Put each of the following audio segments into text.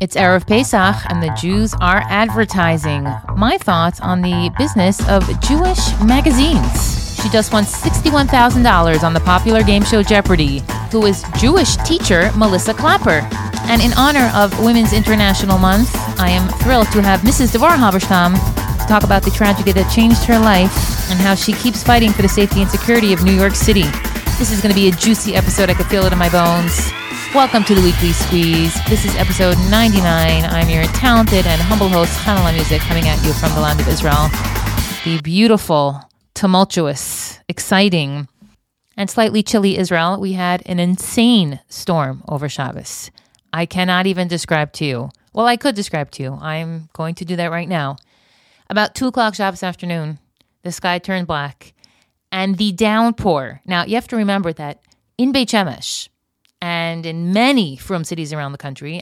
It's Erev Pesach, and the Jews are advertising. My thoughts on the business of Jewish magazines. She just won $61,000 on the popular game show Jeopardy! Who is Jewish teacher Melissa Clapper. And in honor of Women's International Month, I am thrilled to have Mrs. Devorah Halberstam to talk about the tragedy that changed her life and how she keeps fighting for the safety and security of New York City. This is going to be a juicy episode. I could feel it in my bones. Welcome to the Weekly Squeeze. This is episode 99. I'm your talented and humble host, Hanala Music, coming at you from the land of Israel. The beautiful, tumultuous, exciting, and slightly chilly Israel. We had an insane storm over Shabbos. I cannot even describe to you. Well, I could describe to you. I'm going to do that right now. About 2 o'clock Shabbos afternoon, the sky turned black, and the downpour. Now, you have to remember that in Beit Shemesh, and in many from cities around the country,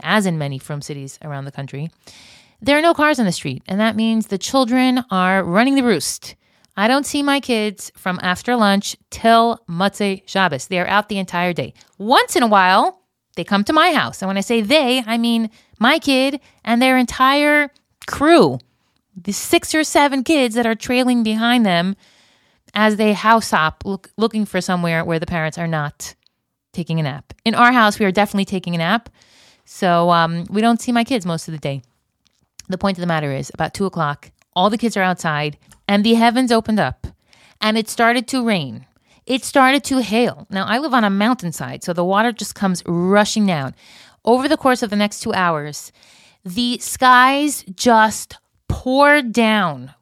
there are no cars on the street. And that means the children are running the roost. I don't see my kids from after lunch till Motzei Shabbos. They are out the entire day. Once in a while, they come to my house. And when I say they, I mean my kid and their entire crew. The 6 or 7 kids that are trailing behind them as they house hop, looking for somewhere where the parents are not taking a nap. In our house, we are definitely taking a nap. So we don't see my kids most of the day. The point of the matter is, about 2 o'clock, all the kids are outside, and the heavens opened up, and it started to rain. It started to hail. Now, I live on a mountainside, so the water just comes rushing down. Over the course of the next 2 hours, the skies just poured down.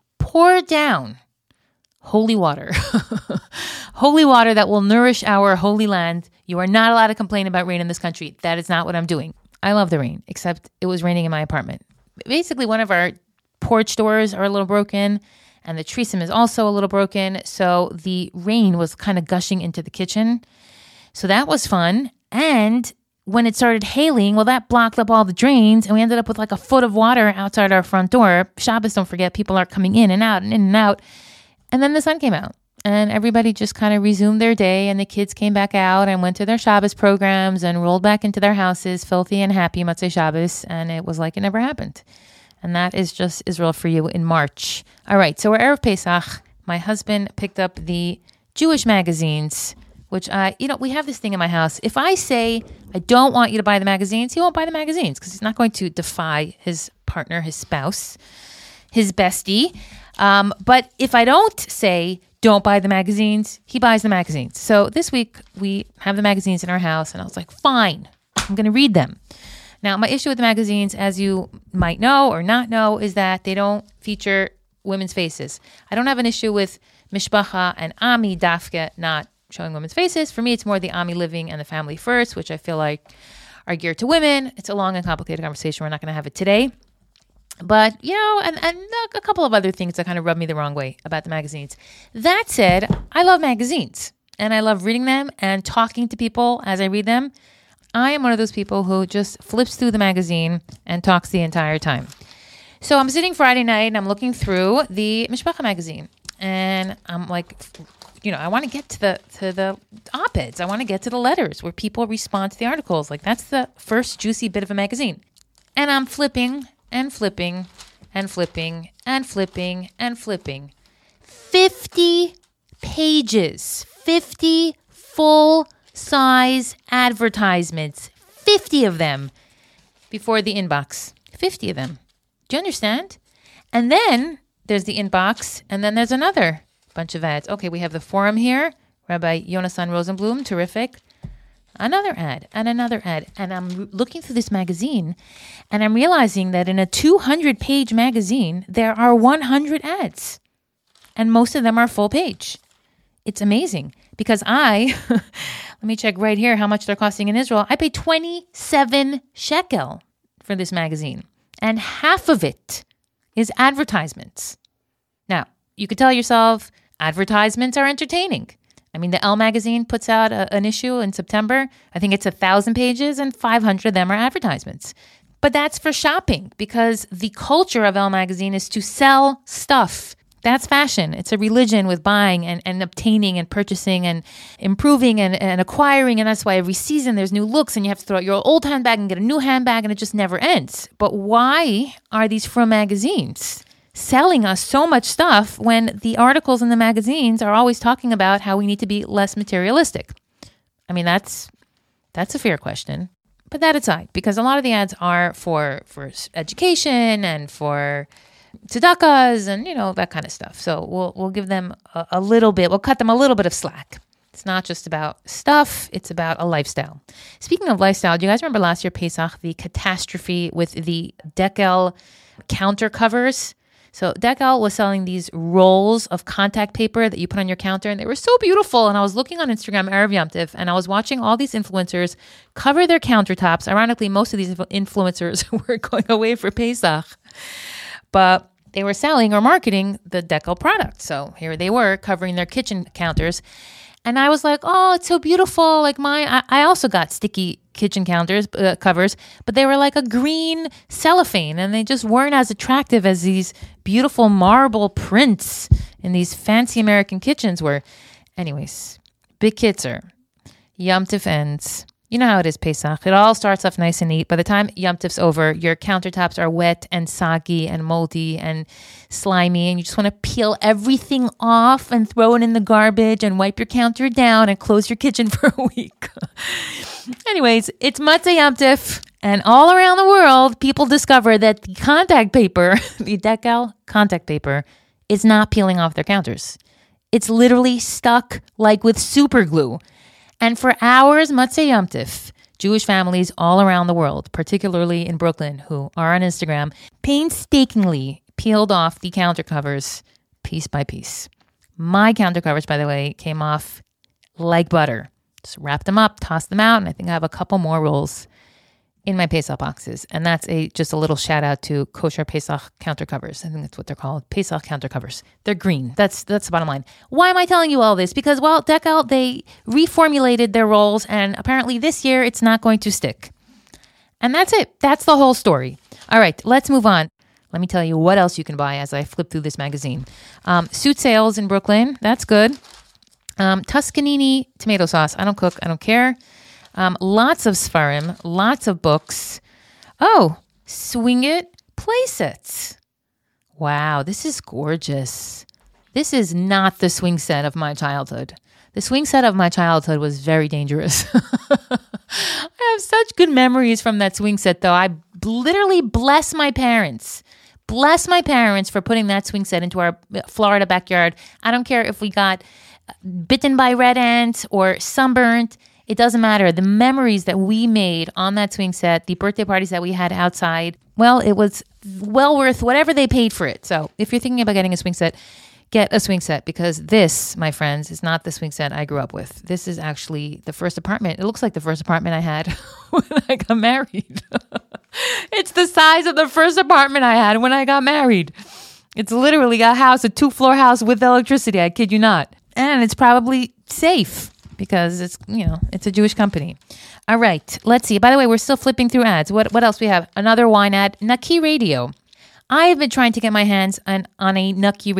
Holy water. Holy water that will nourish our holy land. You are not allowed to complain about rain in this country. That is not what I'm doing. I love the rain, except it was raining in my apartment. Basically, one of our porch doors are a little broken, and the transom is also a little broken. So the rain was kind of gushing into the kitchen. So that was fun. And when it started hailing, well, that blocked up all the drains, and we ended up with like a foot of water outside our front door. Shabbos, don't forget, people are coming in and out and in and out. And then the sun came out, and everybody just kind of resumed their day, and the kids came back out and went to their Shabbos programs and rolled back into their houses, filthy and happy, Motzei Shabbos, and it was like it never happened. And that is just Israel for you in March. All right, so we're Erev Pesach. My husband picked up the Jewish magazines, which we have this thing in my house. If I say I don't want you to buy the magazines, he won't buy the magazines because he's not going to defy his partner, his spouse, his bestie. But if I don't say don't buy the magazines, he buys the magazines. So this week we have the magazines in our house, and I was like, fine, I'm going to read them. Now, my issue with the magazines, as you might know or not know, is that they don't feature women's faces. I don't have an issue with Mishpacha and Ami Dafka not showing women's faces. For me, it's more the Ami living and the family first, which I feel like are geared to women. It's a long and complicated conversation. We're not going to have it today. But, and a couple of other things that kind of rub me the wrong way about the magazines. That said, I love magazines, and I love reading them and talking to people as I read them. I am one of those people who just flips through the magazine and talks the entire time. So I'm sitting Friday night, and I'm looking through the Mishpacha magazine, and I'm like, I want to get to the op-eds. I want to get to the letters where people respond to the articles. Like, that's the first juicy bit of a magazine. And I'm flipping and flipping and flipping and flipping and flipping. 50 pages, 50 full-size advertisements, 50 of them before the inbox. 50 of them. Do you understand? And then there's the inbox, and then there's another bunch of ads. Okay, we have the forum here. Rabbi Yonasan Rosenblum, terrific. Another ad and another ad. And I'm looking through this magazine, and I'm realizing that in a 200-page magazine, there are 100 ads. And most of them are full page. It's amazing because let me check right here how much they're costing in Israel. I pay 27 shekel for this magazine, and half of it is advertisements. Now, you could tell yourself advertisements are entertaining. I mean, the Elle magazine puts out an issue in September. I think it's 1,000 pages, and 500 of them are advertisements. But that's for shopping, because the culture of Elle magazine is to sell stuff. That's fashion. It's a religion with buying and obtaining and purchasing and improving and acquiring. And that's why every season there's new looks and you have to throw out your old handbag and get a new handbag and it just never ends. But why are these Frum magazines selling us so much stuff when the articles in the magazines are always talking about how we need to be less materialistic? I mean, that's a fair question. Put that aside, because a lot of the ads are for education and for tzedakahs and, that kind of stuff. So we'll give them a little bit, we'll cut them a little bit of slack. It's not just about stuff, it's about a lifestyle. Speaking of lifestyle, do you guys remember last year, Pesach, the catastrophe with the Dekel counter covers? So Dekel was selling these rolls of contact paper that you put on your counter, and they were so beautiful. And I was looking on Instagram, Erev Yom Tov, and I was watching all these influencers cover their countertops. Ironically, most of these influencers were going away for Pesach, but they were selling or marketing the Dekel product. So here they were covering their kitchen counters. And I was like, oh, it's so beautiful. Like I also got sticky kitchen counters covers, but they were like a green cellophane, and they just weren't as attractive as these beautiful marble prints in these fancy American kitchens were. Anyways, big kitzer. Yom Tov ends. You know how it is, Pesach. It all starts off nice and neat. By the time Yom Tov's over, your countertops are wet and soggy and moldy and slimy, and you just want to peel everything off and throw it in the garbage and wipe your counter down and close your kitchen for a week. Anyways, it's Matzah Yom Tov, and all around the world, people discover that the contact paper, the Dekel contact paper, is not peeling off their counters. It's literally stuck like with super glue. And for hours, Matzah Yom Tov, Jewish families all around the world, particularly in Brooklyn, who are on Instagram, painstakingly peeled off the counter covers piece by piece. My counter covers, by the way, came off like butter. Just wrapped them up, tossed them out, and I think I have a couple more rolls in my Pesach boxes. And that's just a little shout out to Kosher Pesach counter covers. I think that's what they're called, Pesach counter covers. They're green. That's the bottom line. Why am I telling you all this? Because, well, Dekel, they reformulated their rolls, and apparently this year it's not going to stick. And that's it. That's the whole story. All right, let's move on. Let me tell you what else you can buy as I flip through this magazine. Suit sales in Brooklyn. That's good. Tuscanini tomato sauce. I don't cook. I don't care. Lots of Sfarim, lots of books. Oh, Swing It playsets. Wow, this is gorgeous. This is not the swing set of my childhood. The swing set of my childhood was very dangerous. I have such good memories from that swing set, though. I literally bless my parents for putting that swing set into our Florida backyard. I don't care if we got bitten by red ants or sunburnt. It doesn't matter. The memories that we made on that swing set, the birthday parties that we had outside, well, it was well worth whatever they paid for it. So if you're thinking about getting a swing set, get a swing set, because this, my friends, is not the swing set I grew up with. This is actually the first apartment. It looks like the first apartment I had when I got married. It's the size of the first apartment I had when I got married. It's literally a house, a 2-floor house with electricity. I kid you not. And it's probably safe, because it's a Jewish company. All right, let's see. By the way, we're still flipping through ads. What else we have? Another wine ad, Naki Radio. I've been trying to get my hands on a Naki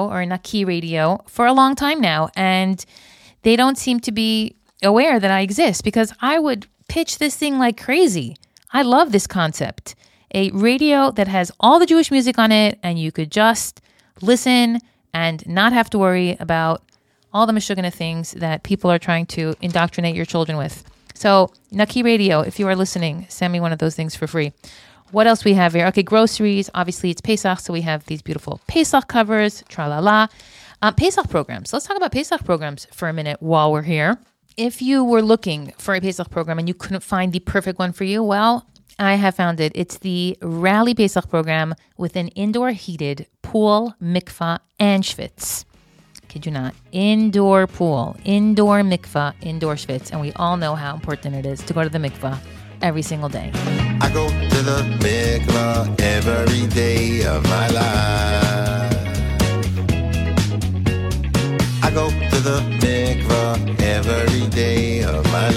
radio for a long time now, and they don't seem to be aware that I exist, because I would pitch this thing like crazy. I love this concept. A radio that has all the Jewish music on it, and you could just listen and not have to worry about all the Meshuggah things that people are trying to indoctrinate your children with. So, Naki Radio, if you are listening, send me one of those things for free. What else we have here? Okay, groceries. Obviously, it's Pesach, so we have these beautiful Pesach covers, tra-la-la. Pesach programs. Let's talk about Pesach programs for a minute while we're here. If you were looking for a Pesach program and you couldn't find the perfect one for you, well, I have found it. It's the Rally Pesach program with an indoor heated pool, mikvah, and schwitz. Kid you not. Indoor pool, indoor mikvah, indoor schwitz. And we all know how important it is to go to the mikvah every single day. I go to the mikvah every day of my life. I go to the mikvah every day of my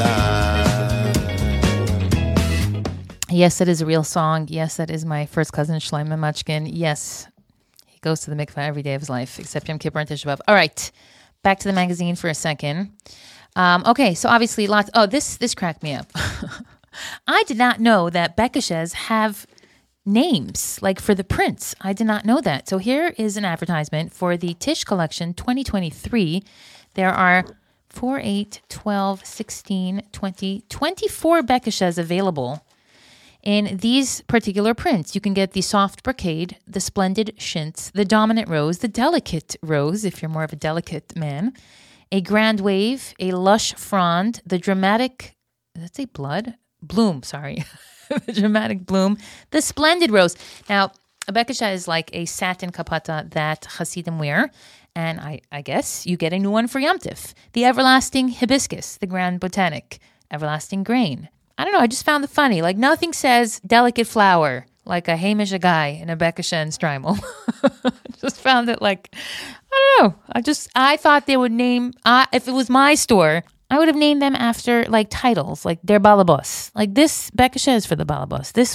life. Yes, that is a real song. Yes, that is my first cousin Shlomo Machkin. Yes, he goes to the mikveh every day of his life, except Yom Kippur and Tisha B'Av. All right, back to the magazine for a second. Okay, so obviously lots. Oh, this cracked me up. I did not know that Bekeshes have names, like for the prints. I did not know that. So here is an advertisement for the Tish Collection 2023. There are 4, 8, 12, 16, 20, 24 Bekeshes available in these particular prints. You can get the soft brocade, the splendid chintz, the dominant rose, the delicate rose, if you're more of a delicate man, a grand wave, a lush frond, the dramatic, did that say blood? Bloom, sorry. The dramatic bloom, the splendid rose. Now, a bekesha is like a satin kapata that Hasidim wear, and I guess you get a new one for Yom Tif. The everlasting hibiscus, the grand botanic, everlasting grain. I don't know, I just found it funny. Like, nothing says delicate flower like a Hamish Agai in a bekesha and Strymel. Just found it like, I don't know. I thought they would name, if it was my store, I would have named them after like titles, like their balabos. Like this bekesha is for the balabos. This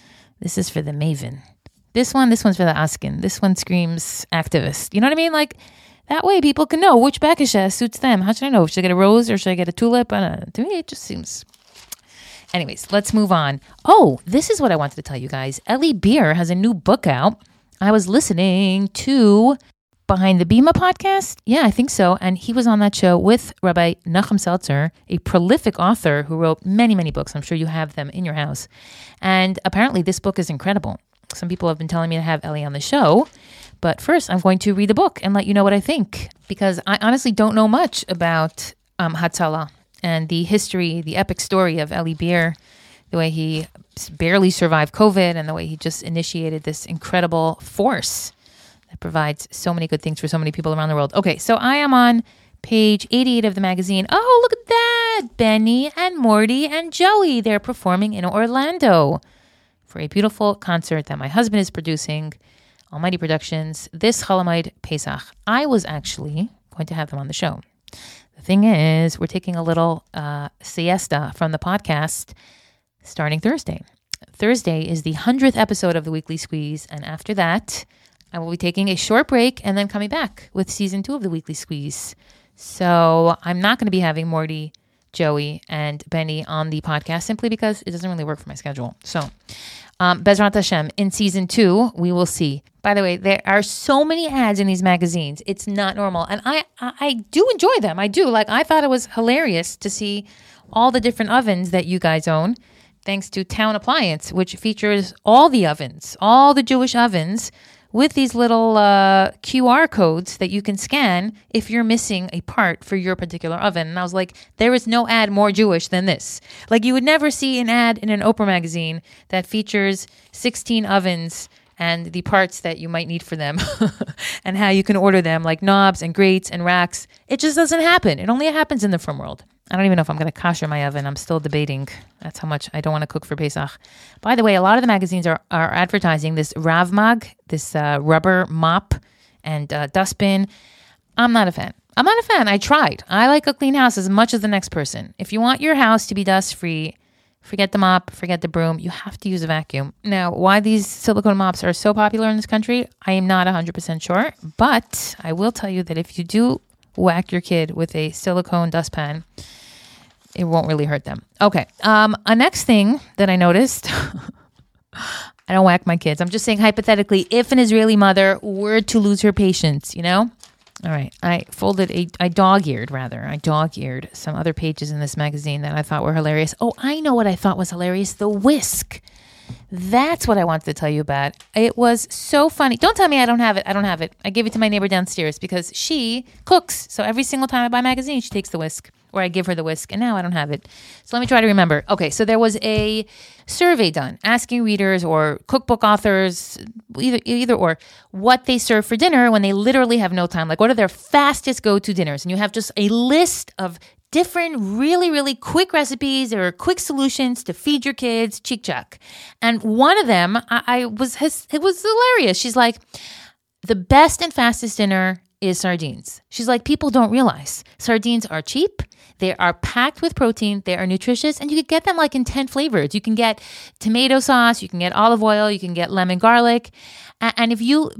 is for the maven. This one's for the askin. This one screams activist. You know what I mean? Like that way people can know which bekesha suits them. How should I know? Should I get a rose or should I get a tulip? I don't know. To me, it just seems... Anyways, let's move on. Oh, this is what I wanted to tell you guys. Eli Beer has a new book out. I was listening to Behind the Bima podcast. Yeah, I think so. And he was on that show with Rabbi Nachum Seltzer, a prolific author who wrote many, many books. I'm sure you have them in your house. And apparently this book is incredible. Some people have been telling me to have Eli on the show. But first, I'm going to read the book and let you know what I think. Because I honestly don't know much about Hatzalah and the history, the epic story of Eli Beer, the way he barely survived COVID and the way he just initiated this incredible force that provides so many good things for so many people around the world. Okay, so I am on page 88 of the magazine. Oh, look at that. Benny and Morty and Joey. They're performing in Orlando for a beautiful concert that my husband is producing, Almighty Productions, this Cholamoid Pesach. I was actually going to have them on the show. The thing is, we're taking a little siesta from the podcast starting Thursday. Thursday is the 100th episode of the Weekly Squeeze, and after that, I will be taking a short break and then coming back with season 2 of the Weekly Squeeze. So I'm not going to be having Morty, Joey, and Benny on the podcast simply because it doesn't really work for my schedule. So Bezrat Hashem, in season 2, we will see. By the way, there are so many ads in these magazines. It's not normal. And I do enjoy them. I do. Like, I thought it was hilarious to see all the different ovens that you guys own, thanks to Town Appliance, which features all the ovens, all the Jewish ovens, with these little QR codes that you can scan if you're missing a part for your particular oven. And I was like, there is no ad more Jewish than this. Like, you would never see an ad in an Oprah magazine that features 16 ovens and the parts that you might need for them and how you can order them, like knobs and grates and racks. It just doesn't happen. It only happens in the frum world. I don't even know if I'm going to kosher my oven. I'm still debating. That's how much I don't want to cook for Pesach. By the way, a lot of the magazines are advertising this Rav Mag, this rubber mop and dustbin. I'm not a fan. I tried. I like a clean house as much as the next person. If you want your house to be dust-free, forget the mop, forget the broom. You have to use a vacuum. Now, why these silicone mops are so popular in this country, I am not 100% sure. But I will tell you that if you do whack your kid with a silicone dustpan, it won't really hurt them. Okay. A next thing that I noticed, I don't whack my kids. I'm just saying hypothetically, if an Israeli mother were to lose her patience, you know? All right. I dog-eared some other pages in this magazine that I thought were hilarious. Oh, I know what I thought was hilarious. The whisk. That's what I wanted to tell you about. It was so funny. Don't tell me I don't have it. I gave it to my neighbor downstairs because she cooks. So every single time I buy a magazine, she takes the whisk, or I give her the whisk, and now I don't have it. So let me try to remember. Okay, so there was a survey done asking readers or cookbook authors, either or, what they serve for dinner when they literally have no time. Like, what are their fastest go-to dinners? And you have just a list of different really, really quick recipes or quick solutions to feed your kids, cheek-chuck. And one of them, it was hilarious. She's like, the best and fastest dinner is sardines. She's like, people don't realize sardines are cheap. They are packed with protein. They are nutritious, and you can get them like in 10 flavors. You can get tomato sauce, you can get olive oil, you can get lemon garlic. And if you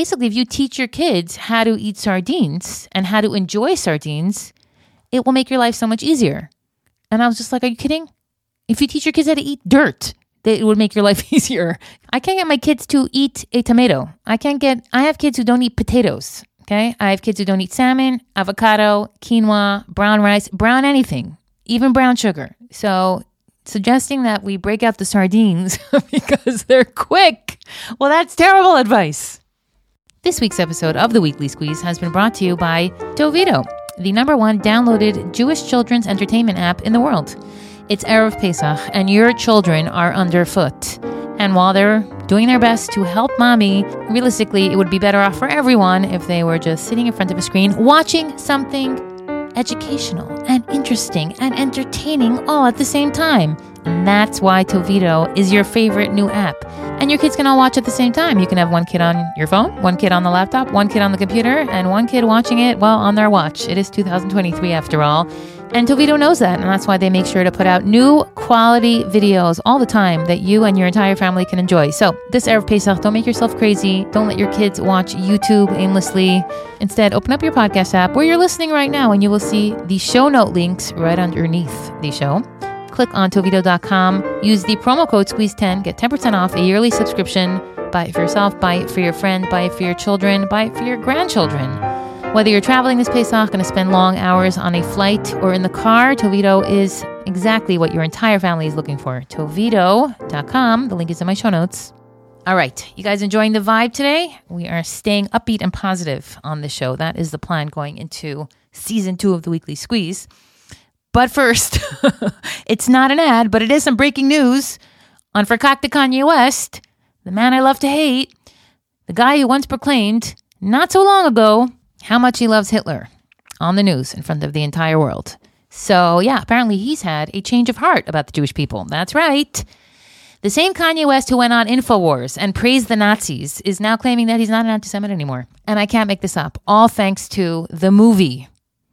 teach your kids how to eat sardines and how to enjoy sardines, it will make your life so much easier. And I was just like, are you kidding? If you teach your kids how to eat dirt, it would make your life easier. I can't get my kids to eat a tomato. I have kids who don't eat potatoes. Okay. I have kids who don't eat salmon, avocado, quinoa, brown rice, brown anything, even brown sugar. So suggesting that we break out the sardines because they're quick, well, that's terrible advice. This week's episode of the Weekly Squeeze has been brought to you by Tovido, the #1 downloaded Jewish children's entertainment app in the world. It's Erev Pesach, and your children are underfoot. And while they're doing their best to help mommy, realistically, it would be better off for everyone if they were just sitting in front of a screen watching something educational and interesting and entertaining all at the same time. And that's why Tovido is your favorite new app. And your kids can all watch at the same time. You can have one kid on your phone, one kid on the laptop, one kid on the computer, and one kid watching it while on their watch. It is 2023 after all. And Tovido knows that, and that's why they make sure to put out new quality videos all the time that you and your entire family can enjoy. So this Erev Pesach, don't make yourself crazy. Don't let your kids watch YouTube aimlessly. Instead, open up your podcast app where you're listening right now, and you will see the show note links right underneath the show. Click on Tovido.com, use the promo code SQUEEZE10, get 10% off a yearly subscription. Buy it for yourself, buy it for your friend, buy it for your children, buy it for your grandchildren. Whether you're traveling this Pesach, going to spend long hours on a flight or in the car, Tovido is exactly what your entire family is looking for. Tovido.com. The link is in my show notes. All right. You guys enjoying the vibe today? We are staying upbeat and positive on this show. That is the plan going into season 2 of the Weekly Squeeze. But first, it's not an ad, but it is some breaking news on Verkakte Kanye West, the man I love to hate, the guy who once proclaimed, not so long ago, how much he loves Hitler on the news in front of the entire world. So yeah, apparently he's had a change of heart about the Jewish people. That's right. The same Kanye West who went on InfoWars and praised the Nazis is now claiming that he's not an anti-Semite anymore. And I can't make this up. All thanks to the movie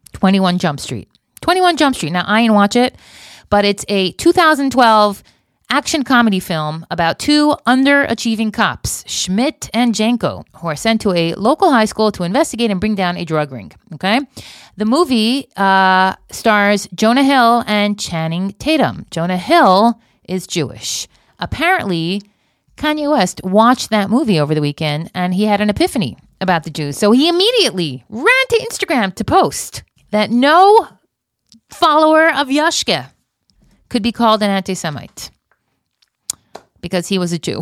21 Jump Street. 21 Jump Street. Now, I didn't watch it, but it's a 2012 action comedy film about 2 underachieving cops, Schmidt and Janko, who are sent to a local high school to investigate and bring down a drug ring. Okay, the movie stars Jonah Hill and Channing Tatum. Jonah Hill is Jewish. Apparently, Kanye West watched that movie over the weekend, and he had an epiphany about the Jews. So he immediately ran to Instagram to post that no follower of Yashke could be called an anti-Semite because he was a Jew.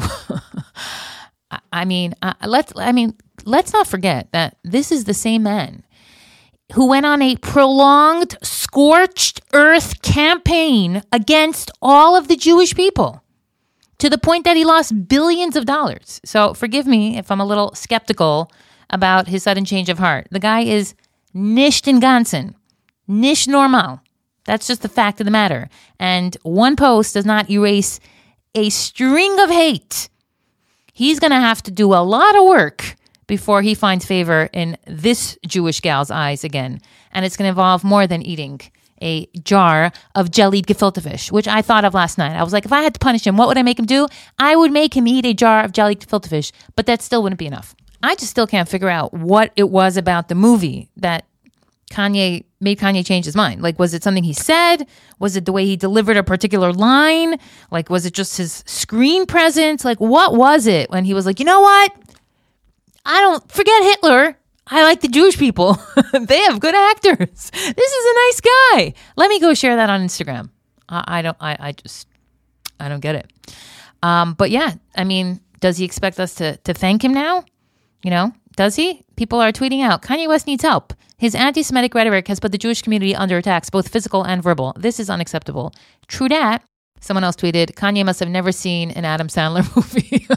Let's not forget that this is the same man who went on a prolonged scorched earth campaign against all of the Jewish people to the point that he lost billions of dollars. So forgive me if I'm a little skeptical about his sudden change of heart. The guy is nicht in Ganzen, nicht normal. That's just the fact of the matter. And one post does not erase a string of hate. He's going to have to do a lot of work before he finds favor in this Jewish gal's eyes again. And it's going to involve more than eating a jar of jellied gefilte fish, which I thought of last night. I was like, if I had to punish him, what would I make him do? I would make him eat a jar of jellied gefilte fish, but that still wouldn't be enough. I just still can't figure out what it was about the movie that made Kanye change his mind. Like, was it something he said? Was it the way he delivered a particular line? Like, was it just his screen presence? Like, what was it when he was like, you know what? I don't forget Hitler. I like the Jewish people. They have good actors. This is a nice guy. Let me go share that on Instagram. I don't get it. But yeah, I mean, does he expect us to thank him now? You know, does he? People are tweeting out, Kanye West needs help. His anti-Semitic rhetoric has put the Jewish community under attacks, both physical and verbal. This is unacceptable. True dat. Someone else tweeted, Kanye must have never seen an Adam Sandler movie.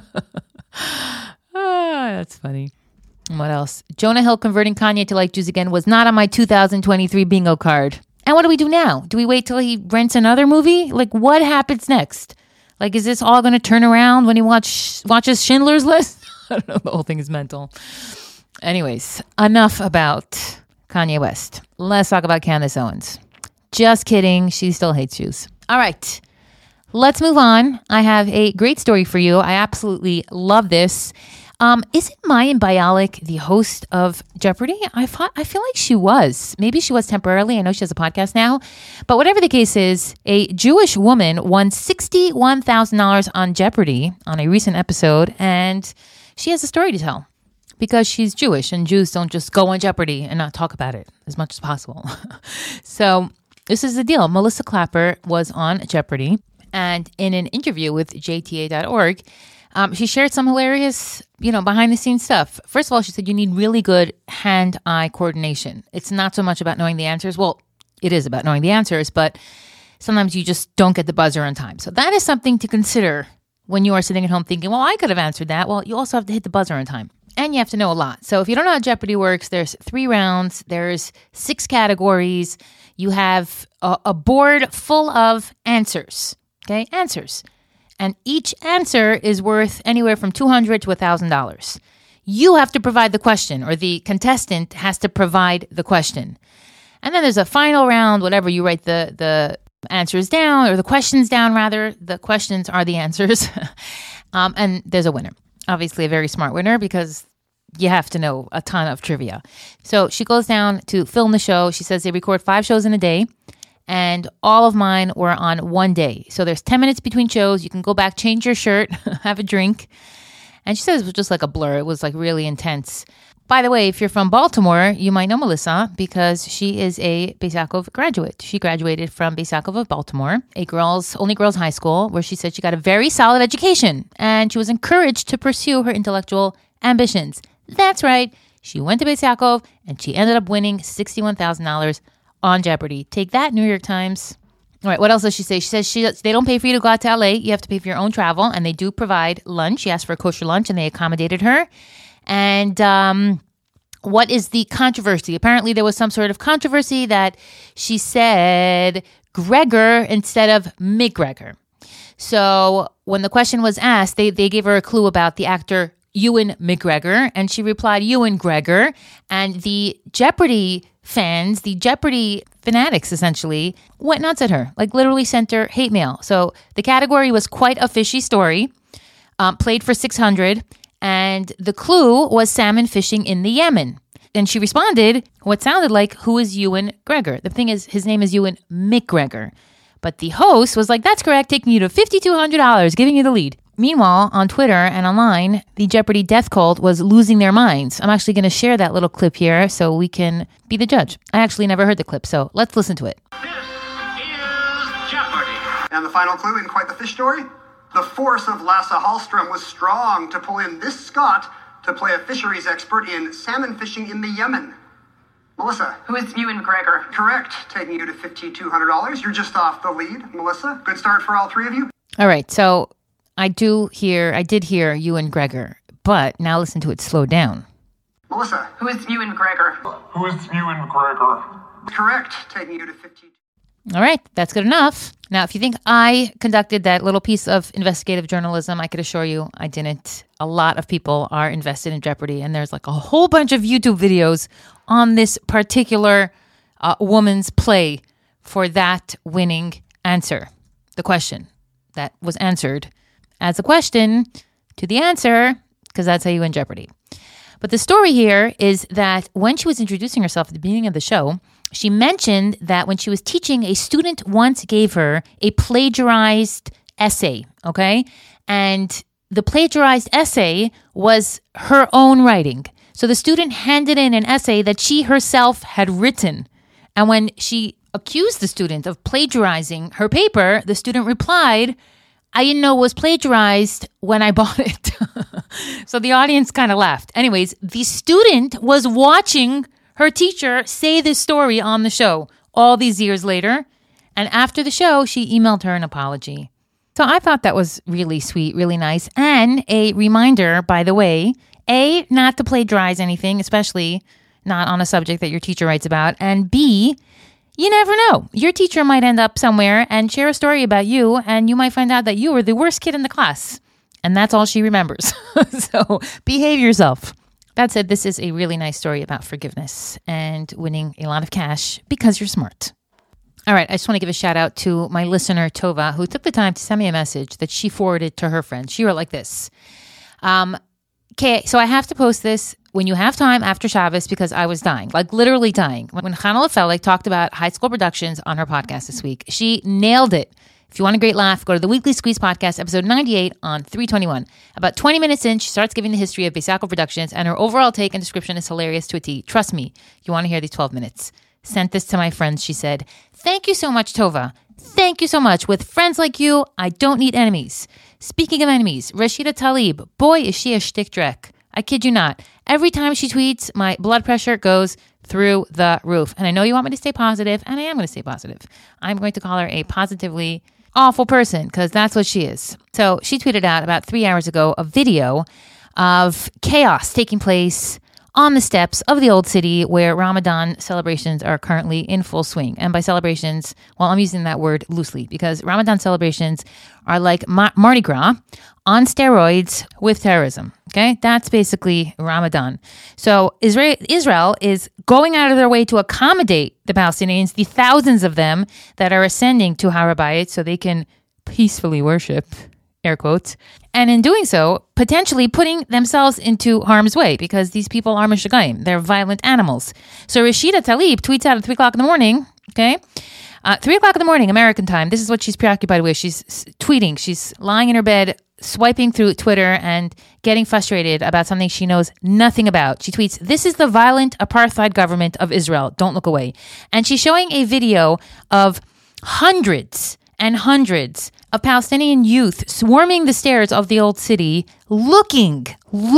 That's funny. What else? Jonah Hill converting Kanye to like Jews again was not on my 2023 bingo card. And what do we do now? Do we wait till he rents another movie? Like, what happens next? Like, is this all going to turn around when he watches Schindler's List? I don't know. The whole thing is mental. Anyways, enough about Kanye West. Let's talk about Candace Owens. Just kidding. She still hates Jews. All right. Let's move on. I have a great story for you. I absolutely love this. Isn't Mayim Bialik the host of Jeopardy? I feel like she was. Maybe she was temporarily. I know she has a podcast now. But whatever the case is, a Jewish woman won $61,000 on Jeopardy on a recent episode, and she has a story to tell because she's Jewish, and Jews don't just go on Jeopardy and not talk about it as much as possible. So this is the deal. Melissa Clapper was on Jeopardy, and in an interview with JTA.org, she shared some hilarious, behind the scenes stuff. First of all, she said you need really good hand-eye coordination. It's not so much about knowing the answers. Well, it is about knowing the answers, but sometimes you just don't get the buzzer on time. So that is something to consider when you are sitting at home thinking, well, I could have answered that. Well, you also have to hit the buzzer on time. And you have to know a lot. So if you don't know how Jeopardy works, there's 3 rounds. There's 6 categories. You have a board full of answers. Okay, answers. And each answer is worth anywhere from $200 to $1,000. You have to provide the question, or the contestant has to provide the question. And then there's a final round, whatever, you write the answers down, or the questions down, rather. The questions are the answers. And there's a winner. Obviously a very smart winner, because you have to know a ton of trivia. So she goes down to film the show. She says they record 5 shows in a day. And all of mine were on one day. So there's 10 minutes between shows. You can go back, change your shirt, have a drink. And she says it was just like a blur. It was like really intense. By the way, if you're from Baltimore, you might know Melissa because she is a Beis Yaakov graduate. She graduated from Beis Yaakov of Baltimore, only girls high school, where she said she got a very solid education. And she was encouraged to pursue her intellectual ambitions. That's right. She went to Beis Yaakov and she ended up winning $61,000 on Jeopardy. Take that, New York Times. All right, what else does she say? She says they don't pay for you to go out to LA. You have to pay for your own travel, and they do provide lunch. She asked for a kosher lunch, and they accommodated her. And what is the controversy? Apparently, there was some sort of controversy that she said Gregor instead of McGregor. So when the question was asked, they gave her a clue about the actor Ewan McGregor, and she replied Ewan Gregor. And the Jeopardy fans, the Jeopardy fanatics essentially, went nuts at her, like literally sent her hate mail. So the category was quite a fishy story, played for $600, and the clue was salmon fishing in the Yemen. And she responded what sounded like, who is Ewan Gregor? The thing is, his name is Ewan McGregor. But the host was like, that's correct, taking you to $5,200, giving you the lead. Meanwhile, on Twitter and online, the Jeopardy death cult was losing their minds. I'm actually going to share that little clip here so we can be the judge. I actually never heard the clip, so let's listen to it. This is Jeopardy! And the final clue in Quite the Fish Story? The force of Lasse Hallström was strong to pull in this Scot to play a fisheries expert in salmon fishing in the Yemen. Melissa. Who is Ewan Gregor? Correct, taking you to $5,200. You're just off the lead, Melissa. Good start for all 3 of you. All right, so I did hear Ewan Gregor, but now listen to it slow down. Melissa. Who is Ewan Gregor? Who is Ewan Gregor? Correct, taking you to $15,200. All right, that's good enough. Now, if you think I conducted that little piece of investigative journalism, I could assure you I didn't. A lot of people are invested in Jeopardy, and there's like a whole bunch of YouTube videos on this particular woman's play for that winning answer. The question that was answered as a question to the answer, because that's how you win Jeopardy. But the story here is that when she was introducing herself at the beginning of the show, she mentioned that when she was teaching, a student once gave her a plagiarized essay, okay? And the plagiarized essay was her own writing. So the student handed in an essay that she herself had written. And when she accused the student of plagiarizing her paper, the student replied, I didn't know it was plagiarized when I bought it. So the audience kind of laughed. Anyways, the student was watching her teacher say this story on the show all these years later. And after the show, she emailed her an apology. So I thought that was really sweet, really nice. And a reminder, by the way, A, not to plagiarize anything, especially not on a subject that your teacher writes about. And B, you never know. Your teacher might end up somewhere and share a story about you, and you might find out that you were the worst kid in the class. And that's all she remembers. So behave yourself. That said, this is a really nice story about forgiveness and winning a lot of cash because you're smart. All right, I just want to give a shout out to my listener, Tova, who took the time to send me a message that she forwarded to her friend. She wrote like this. Okay, so I have to post this when you have time after Shabbos because I was dying, like literally dying. When Chana Lefelig talked about high school productions on her podcast this week, she nailed it. If you want a great laugh, go to the Weekly Squeeze podcast, episode 98 on 321. About 20 minutes in, she starts giving the history of Beis Yaakov Productions, and her overall take and description is hilarious to a T. Trust me, you want to hear these 12 minutes. Sent this to my friends. She said, "Thank you so much, Tova. Thank you so much. With friends like you, I don't need enemies." Speaking of enemies, Rashida Tlaib, boy, is she a shtick dreck. I kid you not. Every time she tweets, my blood pressure goes through the roof. And I know you want me to stay positive, and I am going to stay positive. I'm going to call her a positively awful person because that's what she is. So she tweeted out about 3 hours ago a video of chaos taking place on the steps of the Old City where Ramadan celebrations are currently in full swing. And by celebrations, well, I'm using that word loosely because Ramadan celebrations are like Mardi Gras on steroids with terrorism. Okay, that's basically Ramadan. So Israel is going out of their way to accommodate the Palestinians, the thousands of them that are ascending to Har HaBayit so they can peacefully worship, air quotes, and in doing so, potentially putting themselves into harm's way because these people are Meshugayim. They're violent animals. So Rashida Tlaib tweets out at 3 o'clock in the morning, okay? 3 o'clock in the morning, American time. This is what she's preoccupied with. She's tweeting. She's lying in her bed, swiping through Twitter and getting frustrated about something she knows nothing about. She tweets, "This is the violent apartheid government of Israel. Don't look away." And she's showing a video of hundreds and hundreds of Palestinian youth swarming the stairs of the Old City, looking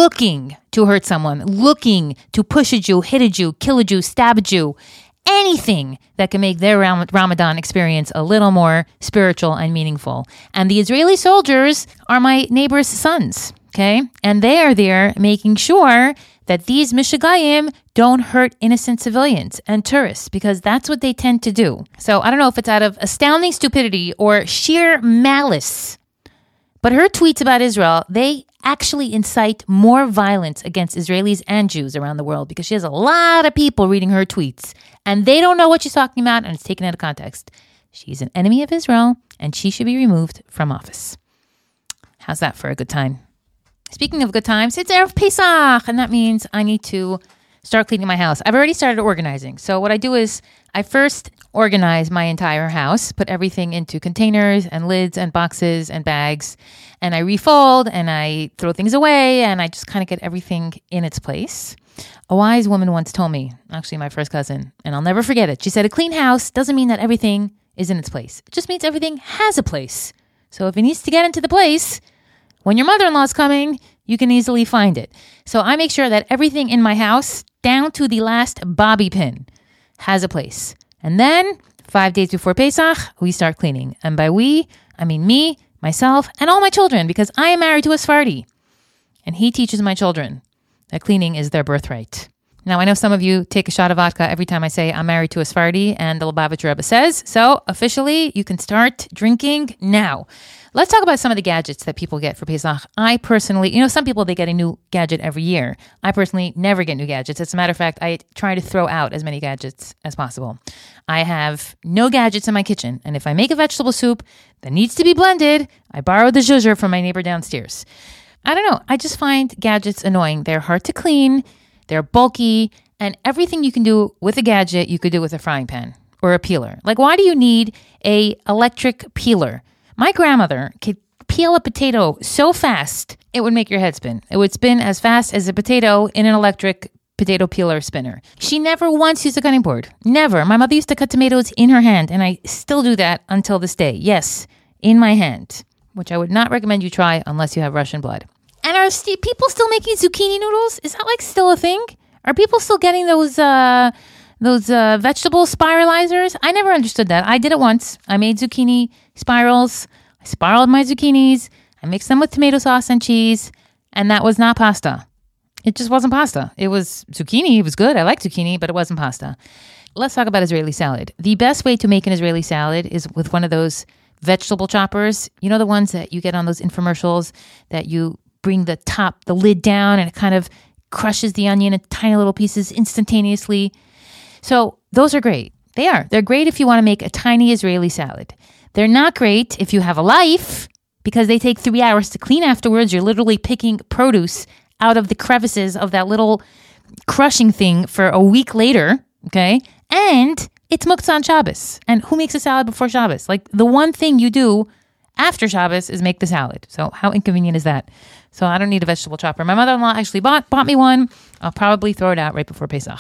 to hurt someone, looking to push a Jew, hit a Jew, kill a Jew, stab a Jew, anything that can make their Ramadan experience a little more spiritual and meaningful. And the Israeli soldiers are my neighbor's sons, okay? And they are there making sure that these Meshugayim don't hurt innocent civilians and tourists because that's what they tend to do. So I don't know if it's out of astounding stupidity or sheer malice, but her tweets about Israel, they actually incite more violence against Israelis and Jews around the world because she has a lot of people reading her tweets and they don't know what she's talking about and it's taken out of context. She's an enemy of Israel and she should be removed from office. How's that for a good time? Speaking of good times, it's Erev Pesach, and that means I need to start cleaning my house. I've already started organizing. So what I do is I first organize my entire house, put everything into containers and lids and boxes and bags, and I refold and I throw things away and I just kind of get everything in its place. A wise woman once told me, actually my first cousin, and I'll never forget it. She said, a clean house doesn't mean that everything is in its place. It just means everything has a place. So if it needs to get into the place, when your mother-in-law is coming, you can easily find it. So I make sure that everything in my house, down to the last bobby pin, has a place. And then 5 days before Pesach, we start cleaning. And by we, I mean me, myself, and all my children, because I am married to a Sephardi. And he teaches my children that cleaning is their birthright. Now, I know some of you take a shot of vodka every time I say I'm married to a Sephardi, and the Lubavitcher Rebbe says, so officially you can start drinking now. Let's talk about some of the gadgets that people get for Pesach. I personally, some people, they get a new gadget every year. I personally never get new gadgets. As a matter of fact, I try to throw out as many gadgets as possible. I have no gadgets in my kitchen. And if I make a vegetable soup that needs to be blended, I borrow the zhuzher from my neighbor downstairs. I don't know. I just find gadgets annoying. They're hard to clean. They're bulky. And everything you can do with a gadget, you could do with a frying pan or a peeler. Like, why do you need a electric peeler? My grandmother could peel a potato so fast, it would make your head spin. It would spin as fast as a potato in an electric potato peeler spinner. She never once used a cutting board. Never. My mother used to cut tomatoes in her hand, and I still do that until this day. Yes, in my hand, which I would not recommend you try unless you have Russian blood. And are people still making zucchini noodles? Is that like still a thing? Are people still getting those vegetable spiralizers? I never understood that. I did it once. I made zucchini spirals. I spiraled my zucchinis. I mixed them with tomato sauce and cheese. And that was not pasta. It just wasn't pasta. It was zucchini. It was good. I like zucchini, but it wasn't pasta. Let's talk about Israeli salad. The best way to make an Israeli salad is with one of those vegetable choppers. You know, the ones that you get on those infomercials that you bring the lid down and it kind of crushes the onion in tiny little pieces instantaneously. So those are great. They are. They're great if you want to make a tiny Israeli salad. They're not great if you have a life because they take 3 hours to clean afterwards. You're literally picking produce out of the crevices of that little crushing thing for a week later, okay? And it's Muktzah on Shabbos. And who makes a salad before Shabbos? Like, the one thing you do after Shabbos is make the salad. So how inconvenient is that? So I don't need a vegetable chopper. My mother-in-law actually bought me one. I'll probably throw it out right before Pesach.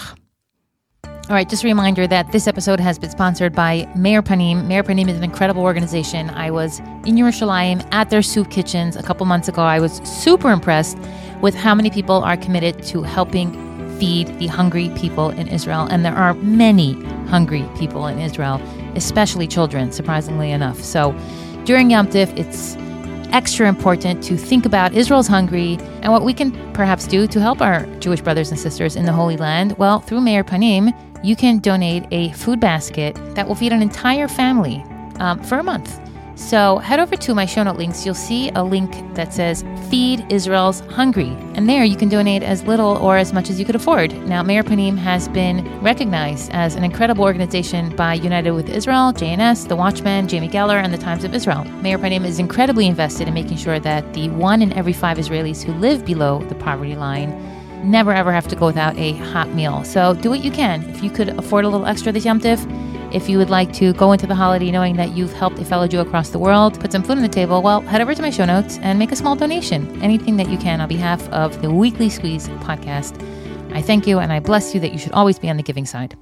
All right, just a reminder that this episode has been sponsored by Meir Panim. Meir Panim is an incredible organization. I was in Yerushalayim at their soup kitchens a couple months ago. I was super impressed with how many people are committed to helping feed the hungry people in Israel. And there are many hungry people in Israel, especially children, surprisingly enough. So during Yom Tif, it's extra important to think about Israel's hungry and what we can perhaps do to help our Jewish brothers and sisters in the Holy Land. Well, through Meir Panim, you can donate a food basket that will feed an entire family for a month. So head over to my show note links. You'll see a link that says Feed Israel's Hungry. And there you can donate as little or as much as you could afford. Now, Meir Panim has been recognized as an incredible organization by United with Israel, JNS, The Watchman, Jamie Geller, and the Times of Israel. Meir Panim is incredibly invested in making sure that the 1 in every 5 Israelis who live below the poverty line never ever have to go without a hot meal. So do what you can. If you could afford a little extra this Yom Tif, if you would like to go into the holiday knowing that you've helped a fellow Jew across the world, put some food on the table, well, head over to my show notes and make a small donation. Anything that you can on behalf of the Weekly Squeeze podcast. I thank you and I bless you that you should always be on the giving side.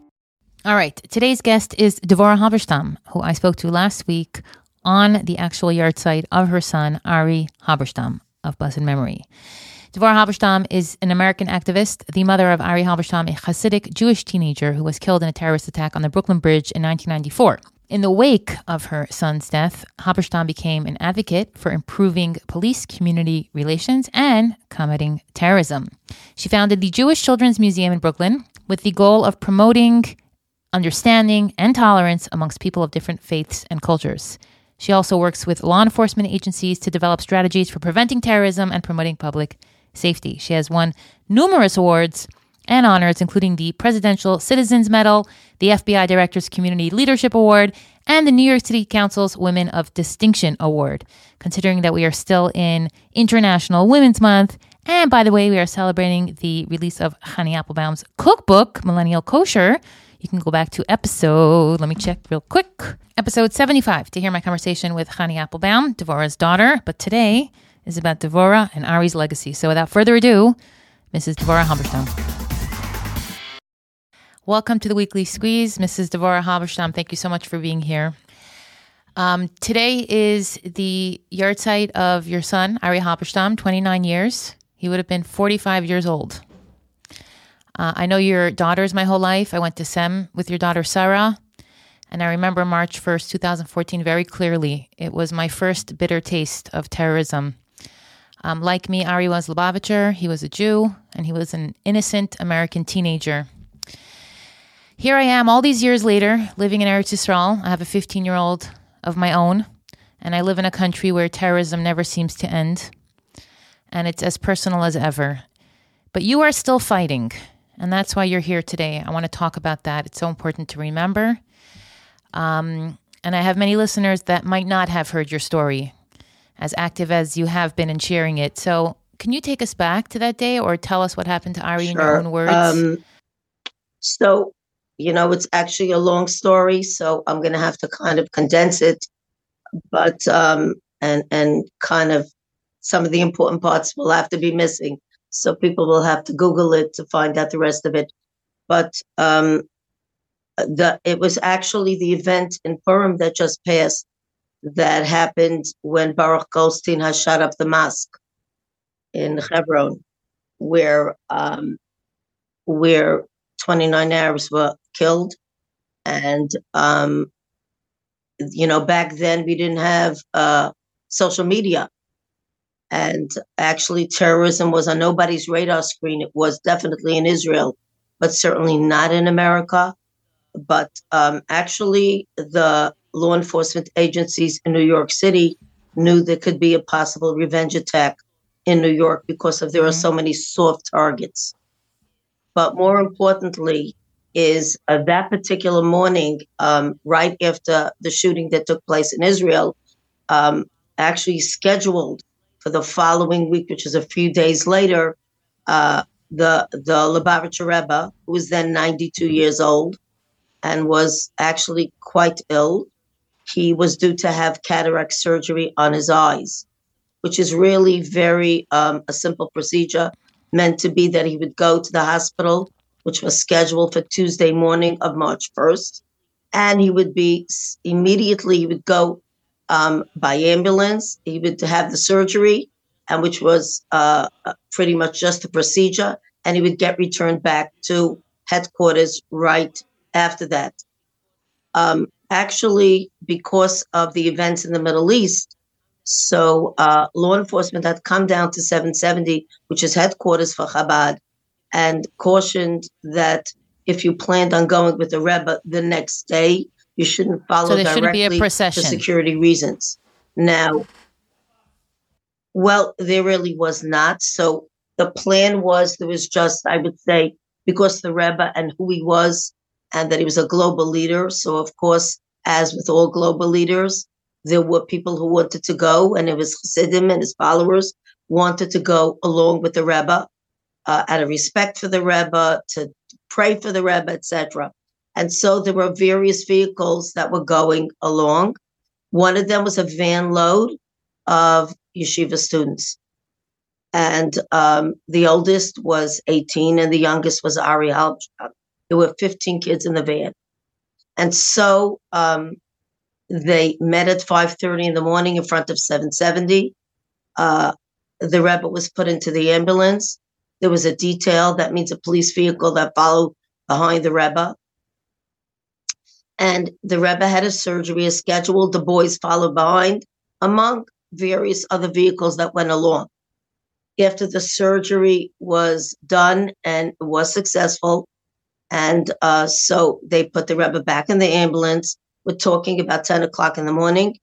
All right, today's guest is Devorah Halberstam, who I spoke to last week on the actual yahrzeit of her son, Ari Halberstam, of blessed memory. Devorah Halberstam is an American activist, the mother of Ari Halberstam, a Hasidic Jewish teenager who was killed in a terrorist attack on the Brooklyn Bridge in 1994. In the wake of her son's death, Halberstam became an advocate for improving police-community relations and combating terrorism. She founded the Jewish Children's Museum in Brooklyn with the goal of promoting understanding and tolerance amongst people of different faiths and cultures. She also works with law enforcement agencies to develop strategies for preventing terrorism and promoting public safety. She has won numerous awards and honors, including the Presidential Citizens Medal, the FBI Director's Community Leadership Award, and the New York City Council's Women of Distinction Award. Considering that we are still in International Women's Month, and by the way, we are celebrating the release of Chani Applebaum's cookbook, Millennial Kosher, you can go back to let me check real quick, episode 75 to hear my conversation with Chani Applebaum, Devorah's daughter. But today is about Devorah and Ari's legacy. So without further ado, Mrs. Devorah Halberstam. Welcome to the Weekly Squeeze, Mrs. Devorah Halberstam. Thank you so much for being here. Today is the yahrzeit of your son, Ari Halberstam, 29 years. He would have been 45 years old. I know your daughters my whole life. I went to SEM with your daughter, Sarah. And I remember March 1st, 2014 very clearly. It was my first bitter taste of terrorism. Like me, Ari was Lubavitcher. He was a Jew, and he was an innocent American teenager. Here I am all these years later, living in Eretz Yisrael. I have a 15-year-old of my own, and I live in a country where terrorism never seems to end. And it's as personal as ever. But you are still fighting, and that's why you're here today. I want to talk about that. It's so important to remember. And I have many listeners that might not have heard your story, as active as you have been in sharing it. So can you take us back to that day or tell us what happened to Ari in your own words? So, it's actually a long story, so I'm going to have to kind of condense it. But, and kind of some of the important parts will have to be missing. So people will have to Google it to find out the rest of it. But it was actually the event in Purim that just passed that happened when Baruch Goldstein has shot up the mosque in Hebron, where 29 Arabs were killed. And, back then we didn't have social media. And actually terrorism was on nobody's radar screen. It was definitely in Israel, but certainly not in America. But actually the law enforcement agencies in New York City knew there could be a possible revenge attack in New York because of there are so many soft targets. But more importantly is that particular morning, right after the shooting that took place in Israel, actually scheduled for the following week, which is a few days later, the Lubavitcher Rebbe, who was then 92 years old and was actually quite ill. He was due to have cataract surgery on his eyes, which is really very a simple procedure, meant to be that he would go to the hospital, which was scheduled for Tuesday morning of March 1st, and he would be immediately, he would go by ambulance, he would have the surgery, and which was pretty much just the procedure, and he would get returned back to headquarters right after that. Actually, because of the events in the Middle East, so law enforcement had come down to 770, which is headquarters for Chabad, and cautioned that if you planned on going with the Rebbe the next day, you shouldn't follow So there shouldn't directly be a procession. for security reasons. Now, well, there really was not. So the plan was, there was just, I would say, because the Rebbe and who he was, and that he was a global leader. So, of course, as with all global leaders, there were people who wanted to go, and it was Chassidim and his followers wanted to go along with the Rebbe, out of respect for the Rebbe, to pray for the Rebbe, etc. And so there were various vehicles that were going along. One of them was a van load of yeshiva students. And the oldest was 18 and the youngest was Ari Halbstadt. There were 15 kids in the van. And so they met at 5:30 in the morning in front of 770. The Rebbe was put into the ambulance. There was a detail, that means a police vehicle, that followed behind the Rebbe. And the Rebbe had a surgery as scheduled. The boys followed behind, among various other vehicles that went along. After the surgery was done and was successful, and so they put the Rebbe back in the ambulance. We're talking about 10 o'clock in the morning,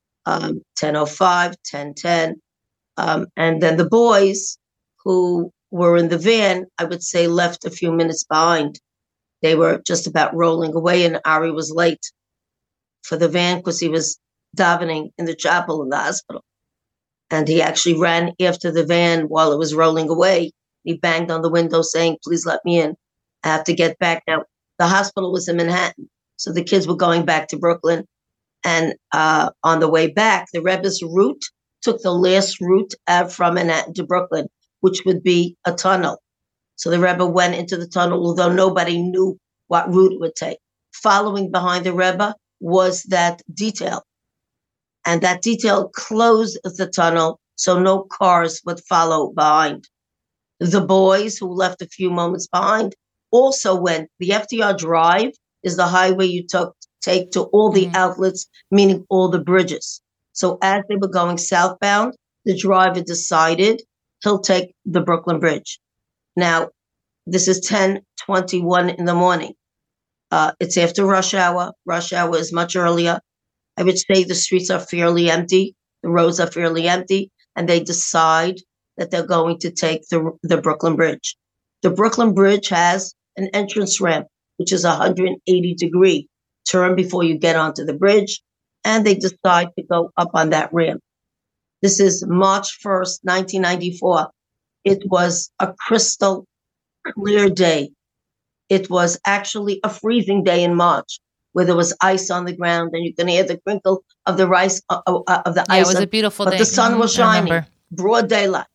10:05, 10:10. And then the boys who were in the van, I would say, left a few minutes behind. They were just about rolling away, and Ari was late for the van because he was davening in the chapel in the hospital. And he actually ran after the van while it was rolling away. He banged on the window saying, "Please let me in. I have to get back." Now, the hospital was in Manhattan, so the kids were going back to Brooklyn. And on the way back, the Rebbe's route took the last route from Manhattan to Brooklyn, which would be a tunnel. So the Rebbe went into the tunnel, although nobody knew what route it would take. Following behind the Rebbe was that detail. And that detail closed the tunnel, so no cars would follow behind. The boys, who left a few moments behind, also went. The FDR Drive is the highway you take to all the outlets, meaning all the bridges. So as they were going southbound, the driver decided he'll take the Brooklyn Bridge. Now, this is 10:21 in the morning. It's after rush hour. Rush hour is much earlier. I would say the streets are fairly empty. The roads are fairly empty. And they decide that they're going to take the Brooklyn Bridge. The Brooklyn Bridge has an entrance ramp, which is a 180-degree turn before you get onto the bridge. And they decide to go up on that ramp. This is March 1st, 1994. It was a crystal clear day. It was actually a freezing day in March, where there was ice on the ground, and you can hear the crinkle of the ice. Yeah, it was a beautiful day. But the sun was I shining, remember. broad daylight.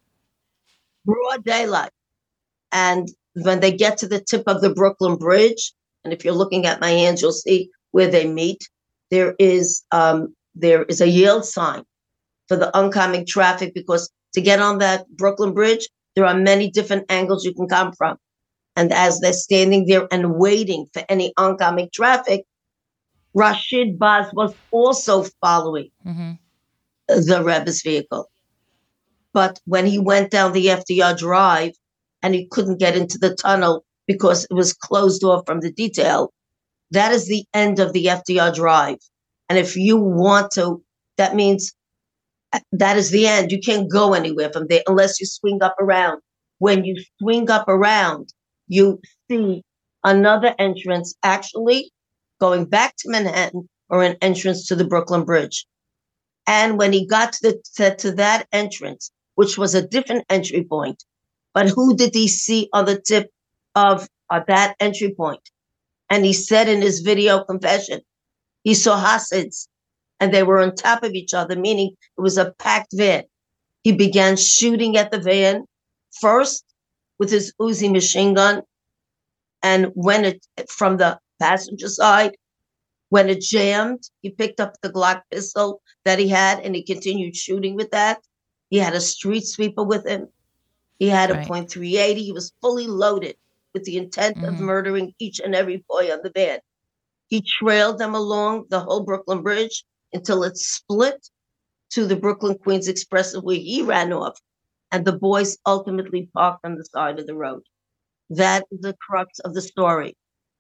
And when they get to the tip of the Brooklyn Bridge, and if you're looking at my hands, you'll see where they meet. There is a yield sign for the oncoming traffic, because to get on that Brooklyn Bridge, there are many different angles you can come from. And as they're standing there and waiting for any oncoming traffic, Rashid Baz was also following the Rebbe's vehicle. But when he went down the FDR Drive and he couldn't get into the tunnel because it was closed off from the detail, that is the end of the FDR Drive. And if you want to, that means That is the end. You can't go anywhere from there unless you swing up around. When you swing up around, you see another entrance actually going back to Manhattan, or an entrance to the Brooklyn Bridge. And when he got to that entrance, which was a different entry point, but who did he see on the tip of that entry point? And he said in his video confession, he saw Hasids, and they were on top of each other, meaning it was a packed van. He began shooting at the van, first with his Uzi machine gun, and when it, from the passenger side, when it jammed, he picked up the Glock pistol that he had, and he continued shooting with that. He had a street sweeper with him. He had a Right. .380. He was fully loaded with the intent of murdering each and every boy on the van. He trailed them along the whole Brooklyn Bridge until it split to the Brooklyn Queens Expressway, where he ran off, and the boys ultimately parked on the side of the road. That is the crux of the story.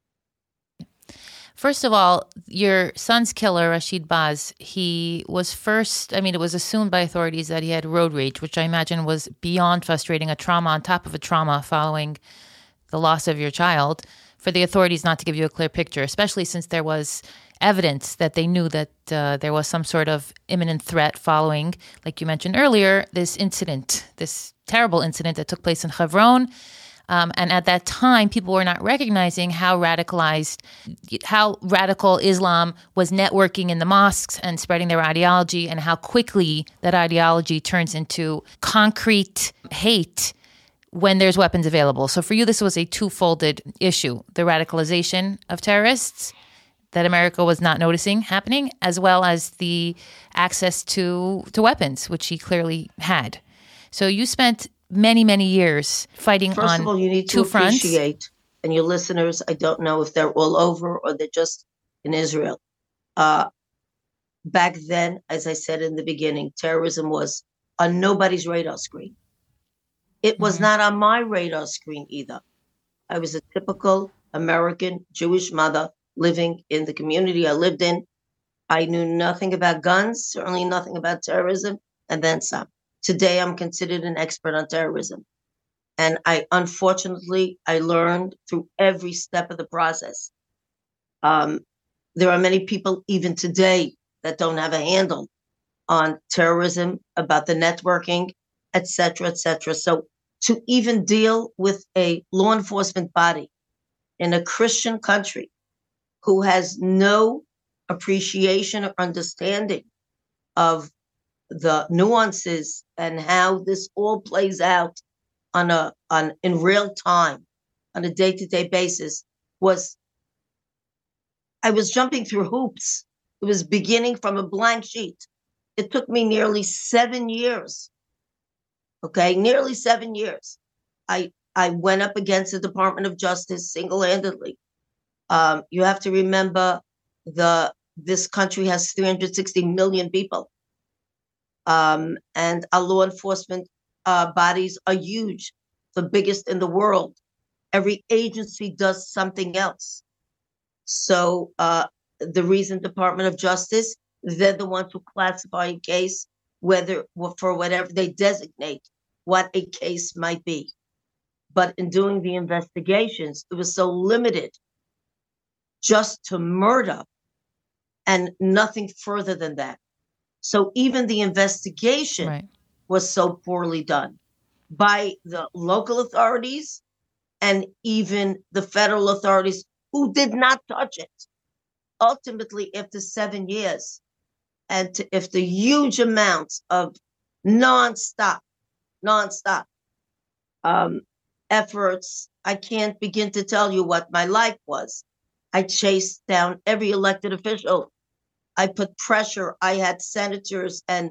First of all, your son's killer, Rashid Baz, he was first, I mean, it was assumed by authorities that he had road rage, which I imagine was beyond frustrating, a trauma on top of a trauma following the loss of your child, for the authorities not to give you a clear picture, especially since there was evidence that they knew that there was some sort of imminent threat following, like you mentioned earlier, this incident, this terrible incident that took place in Hebron. And at that time, people were not recognizing how radical Islam was networking in the mosques and spreading their ideology, and how quickly that ideology turns into concrete hate when there's weapons available. So for you, this was a two-folded issue: the radicalization of terrorists that America was not noticing happening, as well as the access to weapons, which he clearly had. So you spent many, many years fighting First on of all, you need two to fronts. appreciate, and your listeners, I don't know if they're all over or they're just in Israel. Back then, as I said in the beginning, terrorism was on nobody's radar screen. It was not on my radar screen either. I was a typical American Jewish mother living in the community I lived in. I knew nothing about guns, certainly nothing about terrorism, and then some. Today, I'm considered an expert on terrorism. And unfortunately, I learned through every step of the process. There are many people even today that don't have a handle on terrorism, about the networking, et cetera, et cetera. So to even deal with a law enforcement body in a Christian country who has no appreciation or understanding of the nuances and how this all plays out in real time, on a day-to-day basis, I was jumping through hoops. It was beginning from a blank sheet. It took me nearly 7 years. Okay, nearly 7 years. I went up against the Department of Justice single-handedly. You have to remember, this country has 360 million people. And our law enforcement bodies are huge, the biggest in the world. Every agency does something else. So the reason Department of Justice, they're the ones who classify a case, for whatever they designate what a case might be. But in doing the investigations, it was so limited just to murder and nothing further than that. So even the investigation was so poorly done by the local authorities and even the federal authorities, who did not touch it. Ultimately, after 7 years, and if the huge amounts of nonstop efforts, I can't begin to tell you what my life was. I chased down every elected official. I put pressure. I had senators and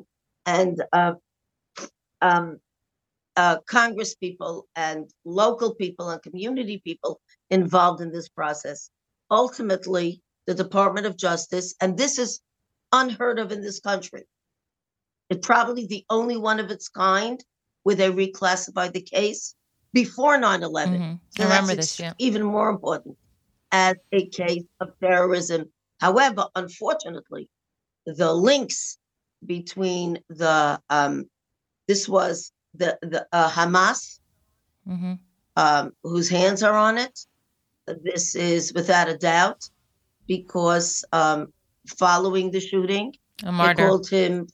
Congress people and local people and community people involved in this process. Ultimately, the Department of Justice, and this is unheard of in this country. It's probably the only one of its kind where they reclassified the case before 9/11. So I remember that's this, yeah. even more important as a case of terrorism. However, unfortunately, the links between this was the Hamas, whose hands are on it. This is without a doubt because following the shooting, A martyr. they called him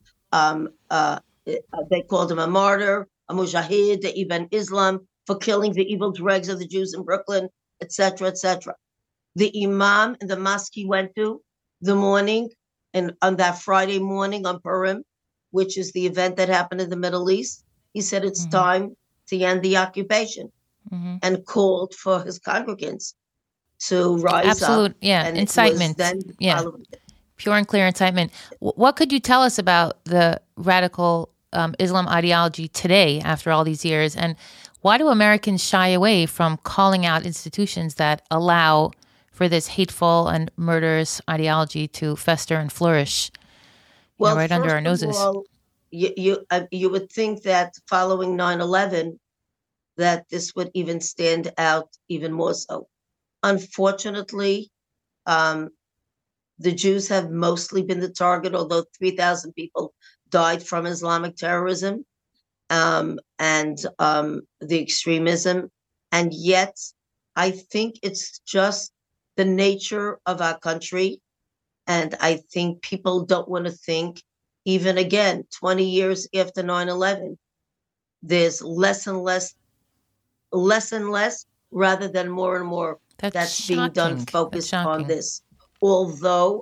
a martyr, a mujahid, the Ibn Islam, for killing the evil dregs of the Jews in Brooklyn, etc., etc. The imam in the mosque he went to the morning, and on that Friday morning on Purim, which is the event that happened in the Middle East, he said it's time to end the occupation and called for his congregants to rise up. And incitement. Pure and clear incitement. What could you tell us about the radical Islam ideology today after all these years? And why do Americans shy away from calling out institutions that allow for this hateful and murderous ideology to fester and flourish right under our noses? All, you would think that following 9/11, that this would even stand out even more so. Unfortunately, the Jews have mostly been the target, although 3,000 people died from Islamic terrorism and the extremism. And yet, I think it's just the nature of our country. And I think people don't want to think, even again, 20 years after 9/11, there's less and less, rather than more and more that's being done focused on this. Although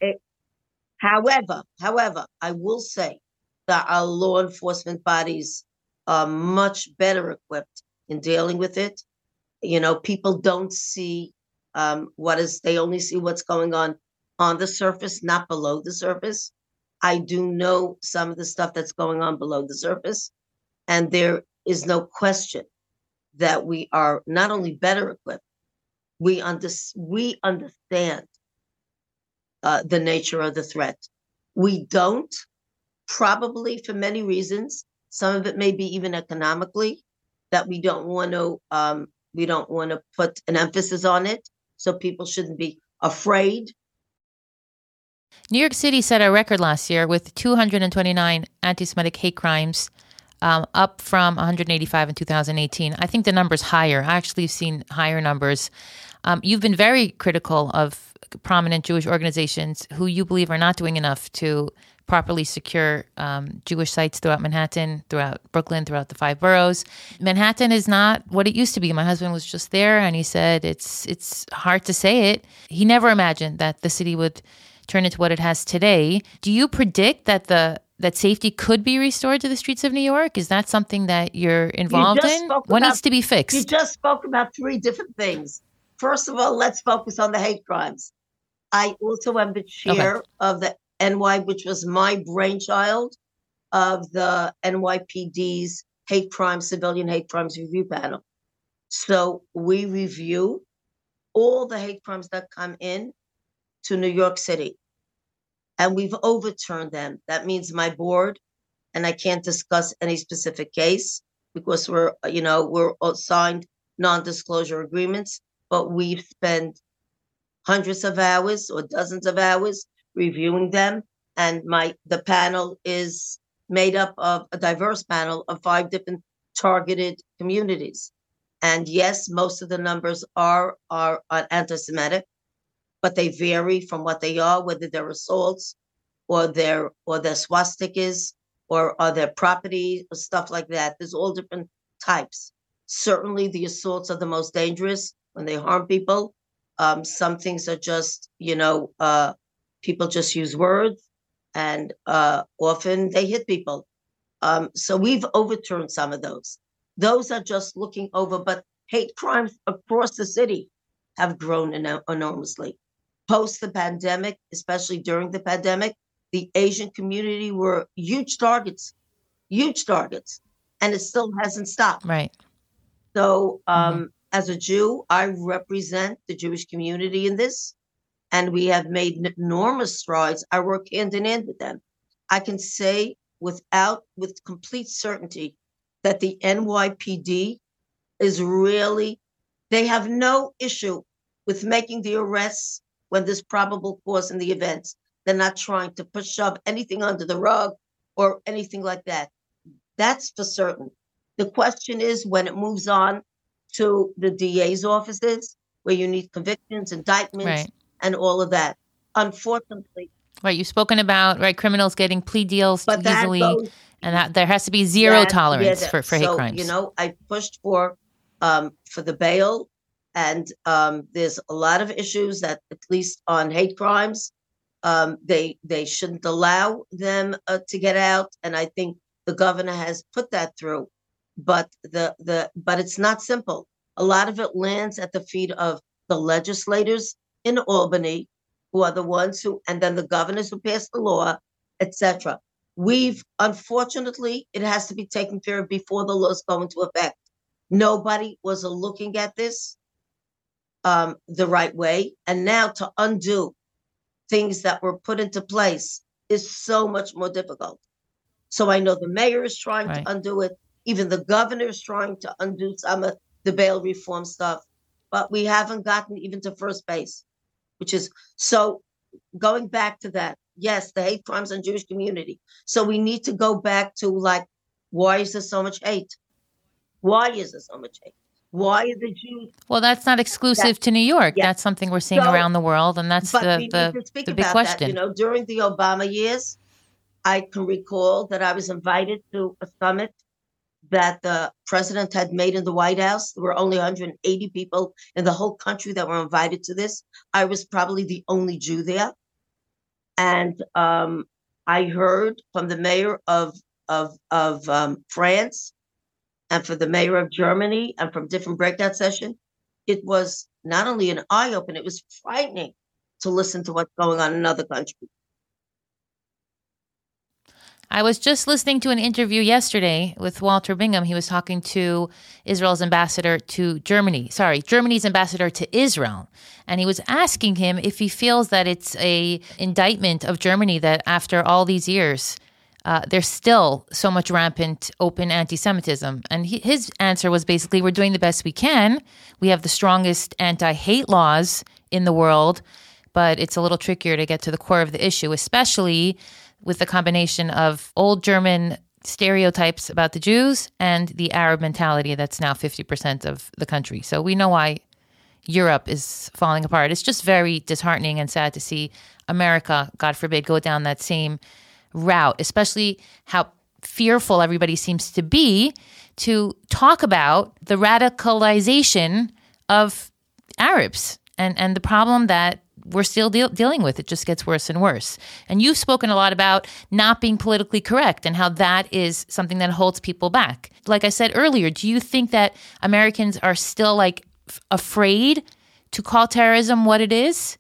however, I will say that our law enforcement bodies are much better equipped in dealing with it. You know, people don't see they only see what's going on the surface, not below the surface. I do know some of the stuff that's going on below the surface, and there is no question that we are not only better equipped, we understand the nature of the threat. We don't, probably for many reasons. Some of it may be even economically, that we don't want to put an emphasis on it, so people shouldn't be afraid. New York City set a record last year with 229 anti-Semitic hate crimes, up from 185 in 2018. I think the number's higher. I actually have seen higher numbers. You've been very critical of prominent Jewish organizations who you believe are not doing enough to properly secure Jewish sites throughout Manhattan, throughout Brooklyn, throughout the 5 boroughs. Manhattan is not what it used to be. My husband was just there, and he said it's hard to say it. He never imagined that the city would turn into what it has today. Do you predict that safety could be restored to the streets of New York? Is that something that you're involved in? What needs to be fixed? You just spoke about 3 different things. First of all, let's focus on the hate crimes. I also am the chair of the NY, which was my brainchild, of the NYPD's civilian hate crimes review panel. So we review all the hate crimes that come in to New York City, and we've overturned them. That means my board, and I can't discuss any specific case because we're signed non-disclosure agreements, but we've spent hundreds of hours or dozens of hours reviewing them. And the panel is made up of a diverse panel of 5 different targeted communities. And yes, most of the numbers are anti-Semitic, but they vary from what they are, whether they're assaults or their swastikas or their property or stuff like that. There's all different types. Certainly the assaults are the most dangerous when they harm people. Some things are just, people just use words, and often they hit people. So we've overturned some of those. Those are just looking over, but hate crimes across the city have grown enormously. Post the pandemic, especially during the pandemic, the Asian community were huge targets, and it still hasn't stopped. Right. So as a Jew, I represent the Jewish community in this, and we have made enormous strides. I work hand in hand with them. I can say with complete certainty that the NYPD is really, they have no issue with making the arrests when there's probable cause in the events. They're not trying to shove anything under the rug or anything like that. That's for certain. The question is when it moves on to the DA's offices, where you need convictions, indictments, Right. and all of that. Unfortunately, Right. You've spoken about, right, criminals getting plea deals too but that easily, goes and that there has to be zero that- tolerance yeah, for hate so, crimes. You know, I pushed for the bail, and there's a lot of issues that, at least on hate crimes, they shouldn't allow them to get out, and I think the governor has put that through. But but it's not simple. A lot of it lands at the feet of the legislators in Albany, who are the ones who, and then the governors who pass the law, etc. Unfortunately, it has to be taken care of before the laws go into effect. Nobody was looking at this the right way. And now to undo things that were put into place is so much more difficult. So I know the mayor is trying Right. to undo it. Even the governor is trying to undo some of the bail reform stuff. But we haven't gotten even to first base, which is so going back to that. Yes, the hate crimes on Jewish community. So we need to go back to like, why is there so much hate? Why is there so much hate? Why are the Jews? Well, that's not exclusive to New York. yeah. That's something we're seeing So- around the world, and that's But we the need to speak big about question. that. You know, during the Obama years, I can recall that I was invited to a summit that the president had made in the White House. There were only 180 people in the whole country that were invited to this. I was probably the only Jew there. And I heard from the mayor of France and for the mayor of Germany and from different breakout sessions. It was not only an eye-opener, it was frightening to listen to what's going on in other countries. I was just listening to an interview yesterday with Walter Bingham. He was talking to Israel's ambassador to Germany. Germany's ambassador to Israel. And he was asking him if he feels that it's a indictment of Germany that after all these years, there's still so much rampant open anti-Semitism. And his answer was basically, we're doing the best we can. We have the strongest anti-hate laws in the world, but it's a little trickier to get to the core of the issue, especially with the combination of old German stereotypes about the Jews and the Arab mentality that's now 50% of the country. So we know why Europe is falling apart. It's just very disheartening and sad to see America, God forbid, go down that same route, especially how fearful everybody seems to be to talk about the radicalization of Arabs and the problem that we're still dealing with. It just gets worse and worse. And you've spoken a lot about not being politically correct and how that is something that holds people back. Like I said earlier, do you think that Americans are still like afraid to call terrorism what it is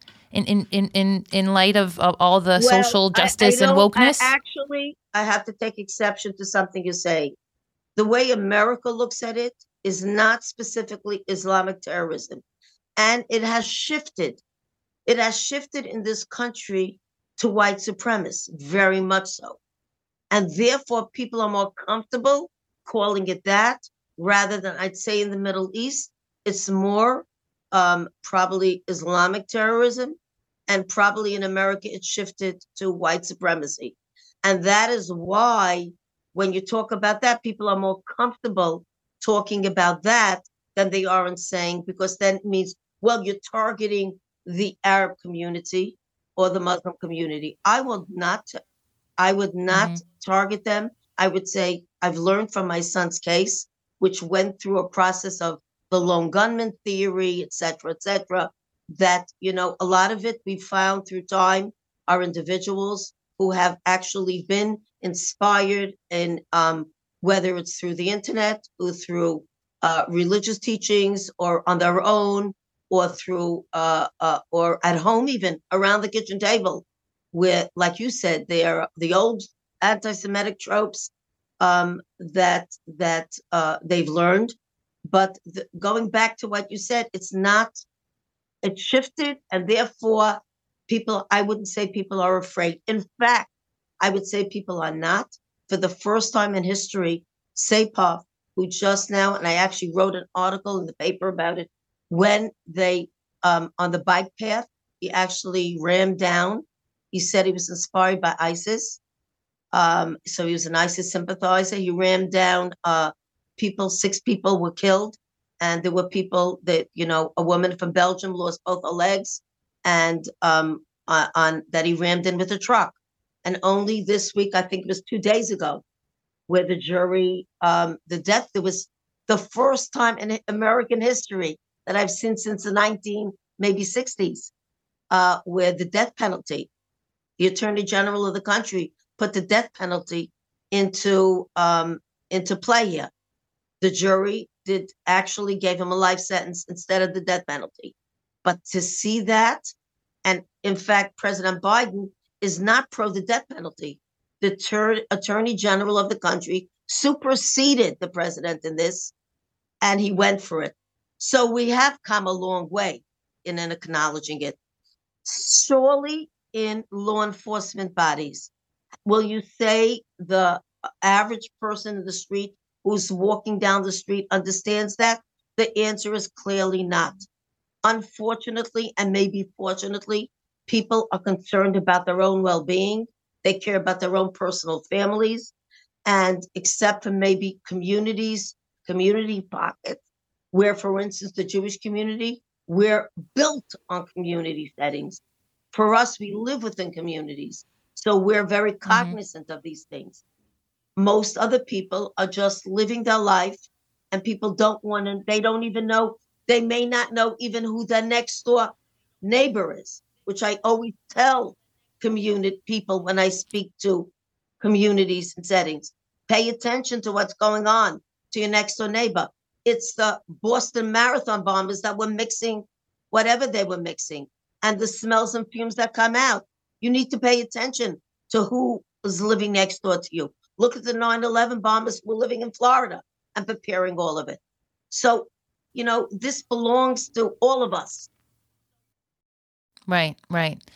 in light of all the social justice and wokeness? I have to take exception to something you say. The way America looks at it is not specifically Islamic terrorism. And it has shifted. It has shifted in this country to white supremacists, very much so. And therefore, people are more comfortable calling it that rather than, I'd say, in the Middle East, it's more probably Islamic terrorism. And probably in America, it shifted to white supremacy. And that is why when you talk about that, people are more comfortable talking about that than they are in saying, because then it means, well, you're targeting the Arab community or the Muslim community. I would not target them. I would say I've learned from my son's case, which went through a process of the lone gunman theory, et cetera, that, you know, a lot of it we found through time are individuals who have actually been inspired in whether it's through the internet or through religious teachings or on their own, or through or at home, even around the kitchen table, where, like you said, they are the old anti-Semitic tropes that they've learned. But going back to what you said, it shifted, and therefore people, I wouldn't say people are afraid. In fact, I would say people are not. For the first time in history, Sapov, who just now, and I actually wrote an article in the paper about it, when they, on the bike path, he actually rammed down He said he was inspired by ISIS. So he was an ISIS sympathizer. He rammed down people. 6 people were killed. And there were people that, a woman from Belgium lost both her legs, and on that he rammed in with a truck. And only this week, I think it was 2 days ago, where the jury, there was the first time in American history that I've seen since the 60s, where the death penalty, the Attorney General of the country put the death penalty into play here. The jury gave him a life sentence instead of the death penalty. But to see that, and in fact, President Biden is not pro the death penalty. The Attorney General of the country superseded the president in this, and he went for it. So we have come a long way in acknowledging it. Surely in law enforcement bodies, will you say the average person in the street who's walking down the street understands that? The answer is clearly not. Unfortunately, and maybe fortunately, people are concerned about their own well-being. They care about their own personal families. And except for maybe community pockets, where, for instance, the Jewish community, we're built on community settings. For us, we live within communities. So we're very cognizant of these things. Most other people are just living their life, and people they don't even know, they may not know even who their next door neighbor is, which I always tell community people when I speak to communities and settings. Pay attention to what's going on to your next door neighbor. It's the Boston Marathon bombers that were mixing whatever they were mixing, and the smells and fumes that come out. You need to pay attention to who is living next door to you. Look at the 9/11 bombers who were living in Florida and preparing all of it. So, this belongs to all of us. Right.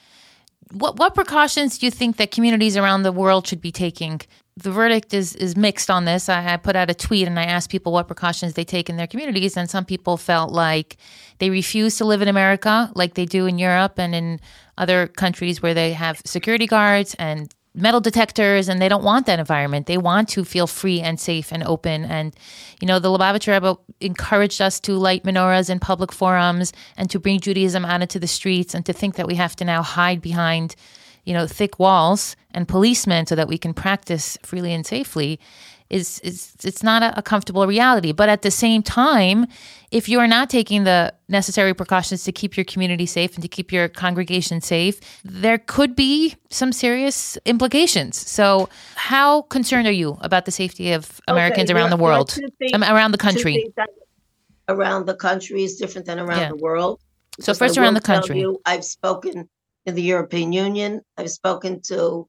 What precautions do you think that communities around the world should be taking? The verdict is mixed on this. I put out a tweet and I asked people what precautions they take in their communities, and some people felt like they refuse to live in America like they do in Europe and in other countries where they have security guards and metal detectors, and they don't want that environment. They want to feel free and safe and open. And, the Lubavitcher Rebbe encouraged us to light menorahs in public forums and to bring Judaism out into the streets, and to think that we have to now hide behind, thick walls and policemen so that we can practice freely and safely it's not a comfortable reality. But at the same time, if you are not taking the necessary precautions to keep your community safe and to keep your congregation safe, there could be some serious implications. So how concerned are you about the safety of Americans around the world, around the country? Around the country is different than around the world. So first around the country. I've spoken in the European Union. I've spoken to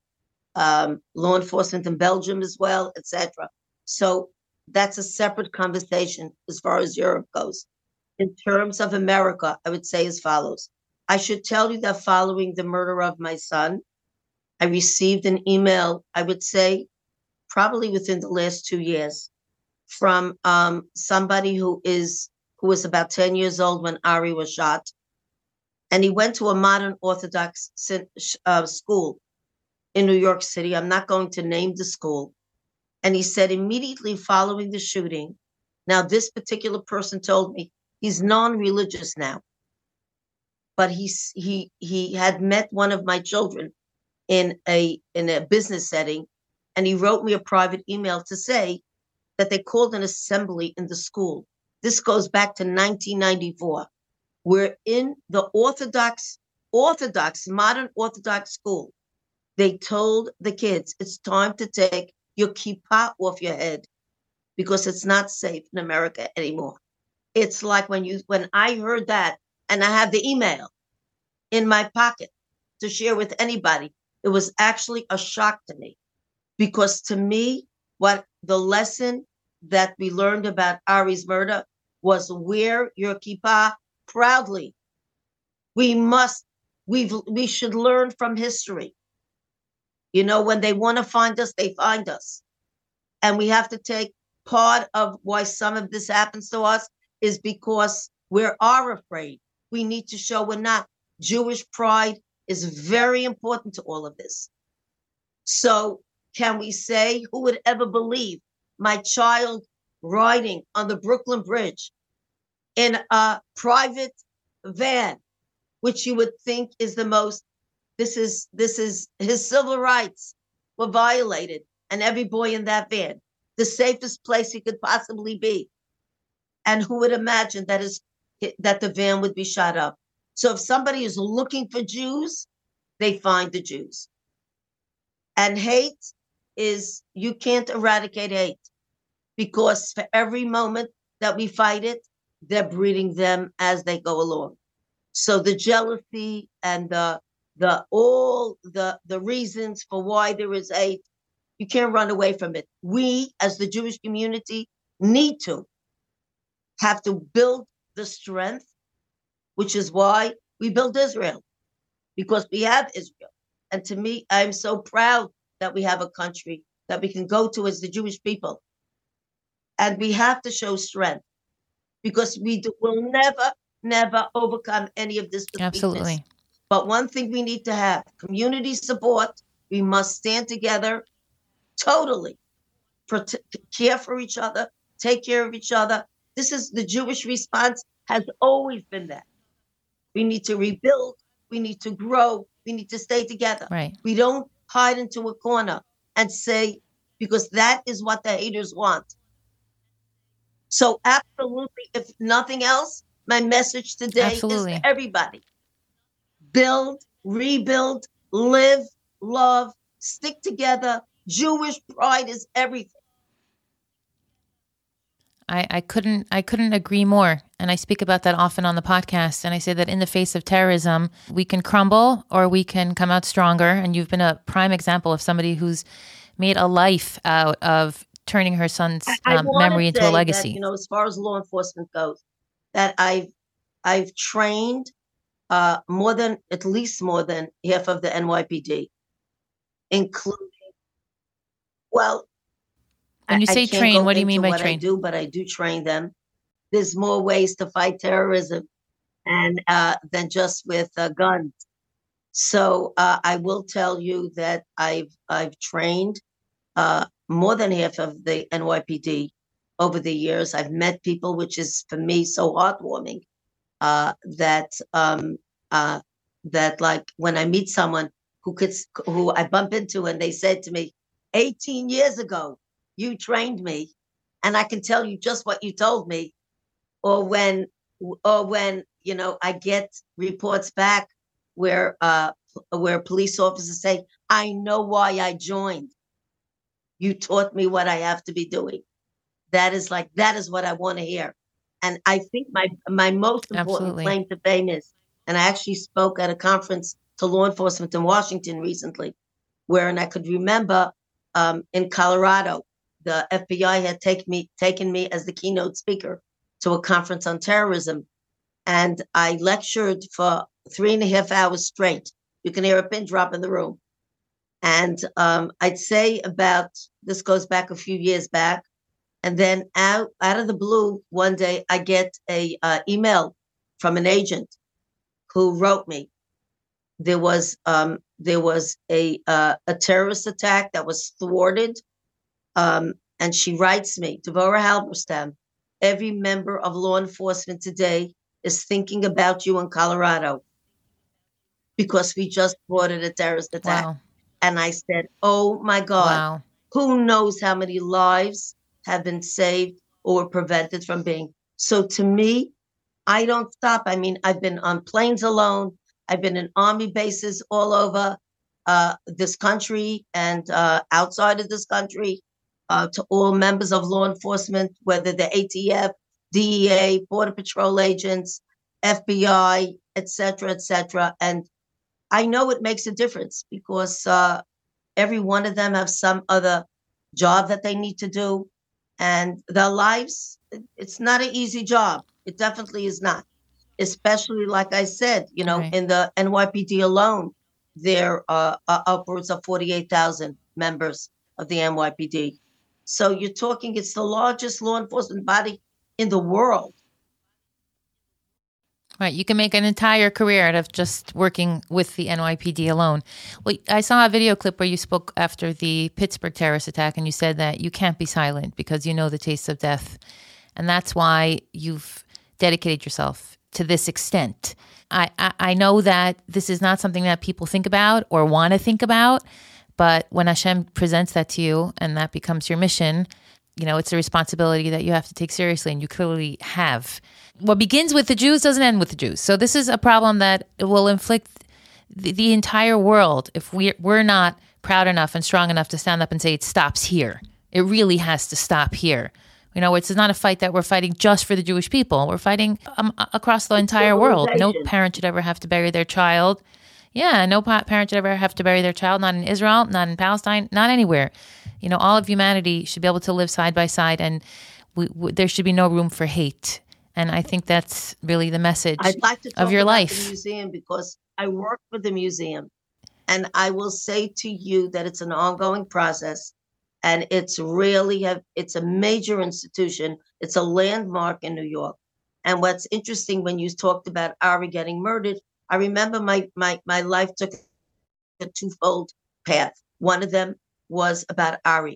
law enforcement in Belgium as well, etc. So that's a separate conversation as far as Europe goes. In terms of America, I would say as follows. I should tell you that following the murder of my son, I received an email, I would say probably within the last 2 years, from somebody who was about 10 years old when Ari was shot. And he went to a modern Orthodox school in New York City. I'm not going to name the school. And he said immediately following the shooting, now this particular person told me he's non-religious now, but he had met one of my children in a business setting, and he wrote me a private email to say that they called an assembly in the school. This goes back to 1994. We're in the Orthodox, modern Orthodox school. They told the kids, it's time to take your kippah off your head because it's not safe in America anymore. It's like when I heard that, and I have the email in my pocket to share with anybody, it was actually a shock to me, because to me, what the lesson that we learned about Ari's murder was wear your kippah proudly. We should learn from history. When they want to find us, they find us. And we have to take part of why some of this happens to us is because we are afraid. We need to show we're not. Jewish pride is very important to all of this. So can we say, who would ever believe my child riding on the Brooklyn Bridge in a private van, which you would think is the most, this is his civil rights were violated, and every boy in that van, the safest place he could possibly be. And who would imagine that the van would be shot up? So if somebody is looking for Jews, they find the Jews. And hate is, you can't eradicate hate, because for every moment that we fight it, they're breeding them as they go along. So the jealousy and all the reasons for why there is hate, you can't run away from it. We, as the Jewish community, need to have to build the strength, which is why we build Israel, because we have Israel. And to me, I'm so proud that we have a country that we can go to as the Jewish people. And we have to show strength, because will never overcome any of this with Absolutely. weakness. But one thing we need to have, community support. We must stand together, totally care for each other, take care of each other. This is the Jewish response, has always been that. We need to rebuild, we need to grow, we need to stay together. Right. We don't hide into a corner and say, because that is what the haters want. So absolutely, if nothing else, my message today is for everybody. Build, rebuild, live, love, stick together. Jewish pride is everything. I couldn't agree more. And I speak about that often on the podcast. And I say that in the face of terrorism, we can crumble or we can come out stronger. And you've been a prime example of somebody who's made a life out of turning her son's memory into a legacy. That, as far as law enforcement goes, that I've trained at least more than half of the NYPD, including, well, when you say train, what do you mean by train? I do train them. There's more ways to fight terrorism and than just with guns. So I will tell you that I've trained more than half of the NYPD over the years. I've met people, which is for me so heartwarming. That like when I meet someone who I bump into and they said to me, 18 years ago, you trained me, and I can tell you just what you told me. Or when I get reports back where police officers say, I know why I joined. You taught me what I have to be doing. That is what I want to hear. And I think my most important claim to fame is, and I actually spoke at a conference to law enforcement in Washington recently, and I could remember in Colorado, the FBI had taken me as the keynote speaker to a conference on terrorism. And I lectured for 3.5 hours straight. You can hear a pin drop in the room. And I'd say this goes back a few years back. And then out of the blue, one day I get a email from an agent who wrote me. There was a terrorist attack that was thwarted. And she writes me, Devorah Halberstam, every member of law enforcement today is thinking about you in Colorado because we just thwarted a terrorist attack. Wow. And I said, oh my God, wow. Who knows how many lives have been saved or prevented from being. So to me, I don't stop. I mean, I've been on planes alone. I've been in army bases all over this country and outside of this country, to all members of law enforcement, whether they're ATF, DEA, Border Patrol agents, FBI, et cetera, and I know it makes a difference because every one of them have some other job that they need to do, and their lives, it's not an easy job. It definitely is not, especially like I said, right. In the NYPD alone, there are upwards of 48,000 members of the NYPD. So you're talking, it's the largest law enforcement body in the world. Right. You can make an entire career out of just working with the NYPD alone. Well, I saw a video clip where you spoke after the Pittsburgh terrorist attack, and you said that you can't be silent because you know the taste of death. And that's why you've dedicated yourself to this extent. I know that this is not something that people think about or want to think about, but when Hashem presents that to you and that becomes your mission, you know, it's a responsibility that you have to take seriously, and you clearly have. What begins with the Jews doesn't end with the Jews. So this is a problem that will inflict the entire world if we're not proud enough and strong enough to stand up and say it stops here. It really has to stop here. You know, it's not a fight that we're fighting just for the Jewish people. We're fighting across the entire world. No parent should ever have to bury their child. Yeah, no parent should ever have to bury their child, not in Israel, not in Palestine, not anywhere. You know, all of humanity should be able to live side by side, and there should be no room for hate. And I think that's really the message I'd like to talk of your about life. the museum because I work for the museum, and I will say to you that it's an ongoing process, and it's a major institution. It's a landmark in New York. And what's interesting, when you talked about Ari getting murdered, I remember my life took a twofold path. One of them was about Ari.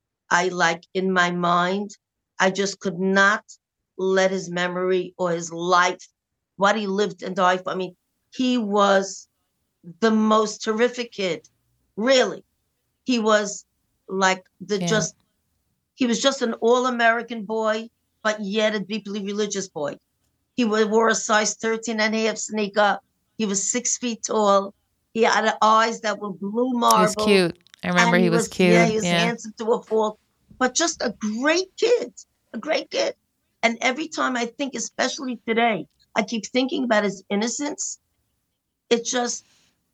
In my mind, I just could not let his memory or his life, what he lived and died for. I mean, he was the most terrific kid, really. He was like he was just an all-American boy, but yet a deeply religious boy. He wore a size 13 and a half sneaker. He was 6 feet tall. He had eyes that were blue marble. He was cute. I remember he was cute. Yeah, he was handsome to a fault, but just a great kid. And every time I think, especially today, I keep thinking about his innocence. It just,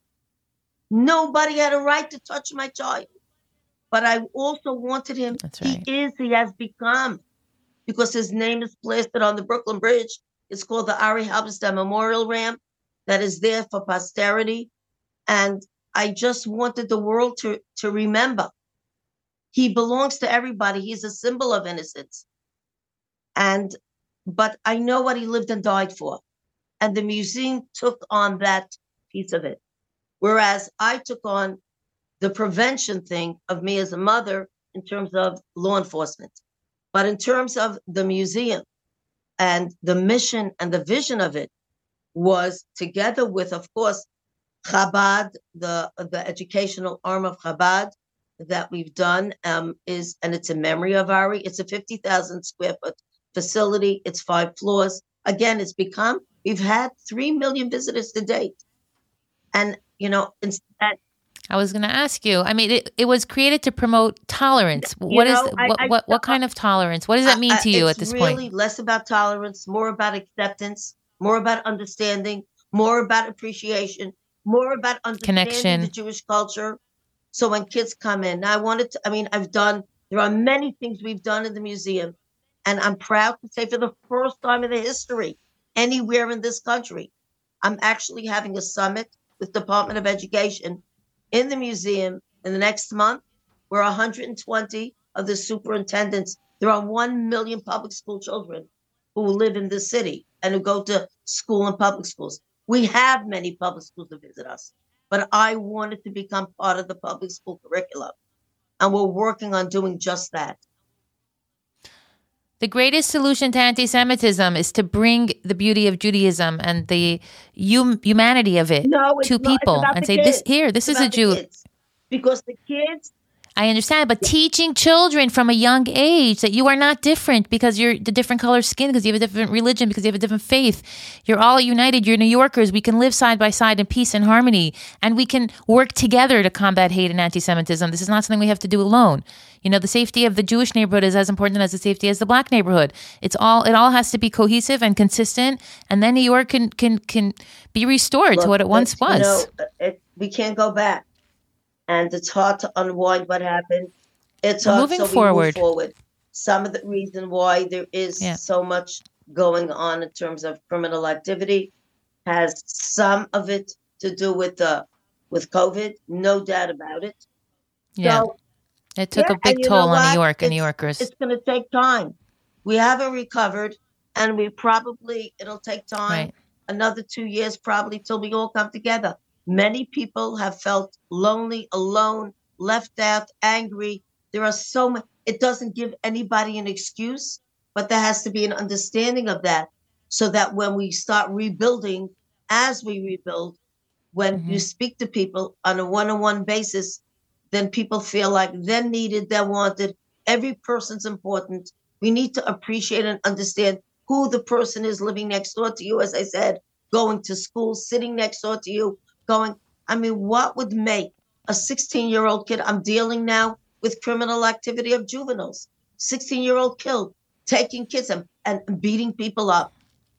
nobody had a right to touch my child. But I also wanted him, That's right. he has become, because his name is plastered on the Brooklyn Bridge. It's called the Ari Halberstam Memorial Ramp that is there for posterity. And I just wanted the world to remember. He belongs to everybody. He's a symbol of innocence. But I know what he lived and died for. And the museum took on that piece of it. Whereas I took on the prevention thing of me as a mother in terms of law enforcement. But in terms of the museum and the mission and the vision of it was together with, of course, Chabad, the educational arm of Chabad that we've done and it's in memory of Ari. It's a 50,000 square foot facility. It's 5 floors. Again, we've had 3 million visitors to date. And, you know, I was going to ask you. I mean, it was created to promote tolerance. What kind of tolerance? What does that mean to you at this point? It's really less about tolerance, more about acceptance, more about understanding, more about appreciation, more about understanding Connection. The Jewish culture. So when kids come in, there are many things we've done in the museum, and I'm proud to say for the first time in the history, anywhere in this country, I'm actually having a summit with Department of Education in the museum in the next month, where 120 of the superintendents, there are 1 million public school children who live in this city and who go to school in public schools. We have many public schools that visit us, but I wanted to become part of the public school curriculum. And we're working on doing just that. The greatest solution to anti-Semitism is to bring the beauty of Judaism and the humanity of it to people and say, this is a Jew. Because the kids... I understand, but teaching children from a young age that you are not different because you're the different color skin, because you have a different religion, because you have a different faith. You're all united. You're New Yorkers. We can live side by side in peace and harmony, and we can work together to combat hate and anti-Semitism. This is not something we have to do alone. You know, the safety of the Jewish neighborhood is as important as the safety as the Black neighborhood. It all has to be cohesive and consistent, and then New York can be restored to what it once was. We can't go back. And it's hard to unwind what happened. It's hard moving so forward. We move forward. Some of the reason why there is so much going on in terms of criminal activity has some of it to do with COVID, no doubt about it. Yeah, so, it took a big toll on New York and New Yorkers. It's going to take time. We haven't recovered, and it'll take time. Right. another 2 years probably till we all come together. Many people have felt lonely, alone, left out, angry. There are so many. It doesn't give anybody an excuse, but there has to be an understanding of that so that when we start rebuilding, as we rebuild, when you speak to people on a one-on-one basis, then people feel like they're needed, they're wanted. Every person's important. We need to appreciate and understand who the person is living next door to you, as I said, going to school, sitting next door to you, what would make a 16-year-old kid, I'm dealing now with criminal activity of juveniles, 16-year-old killed, taking kids and beating people up.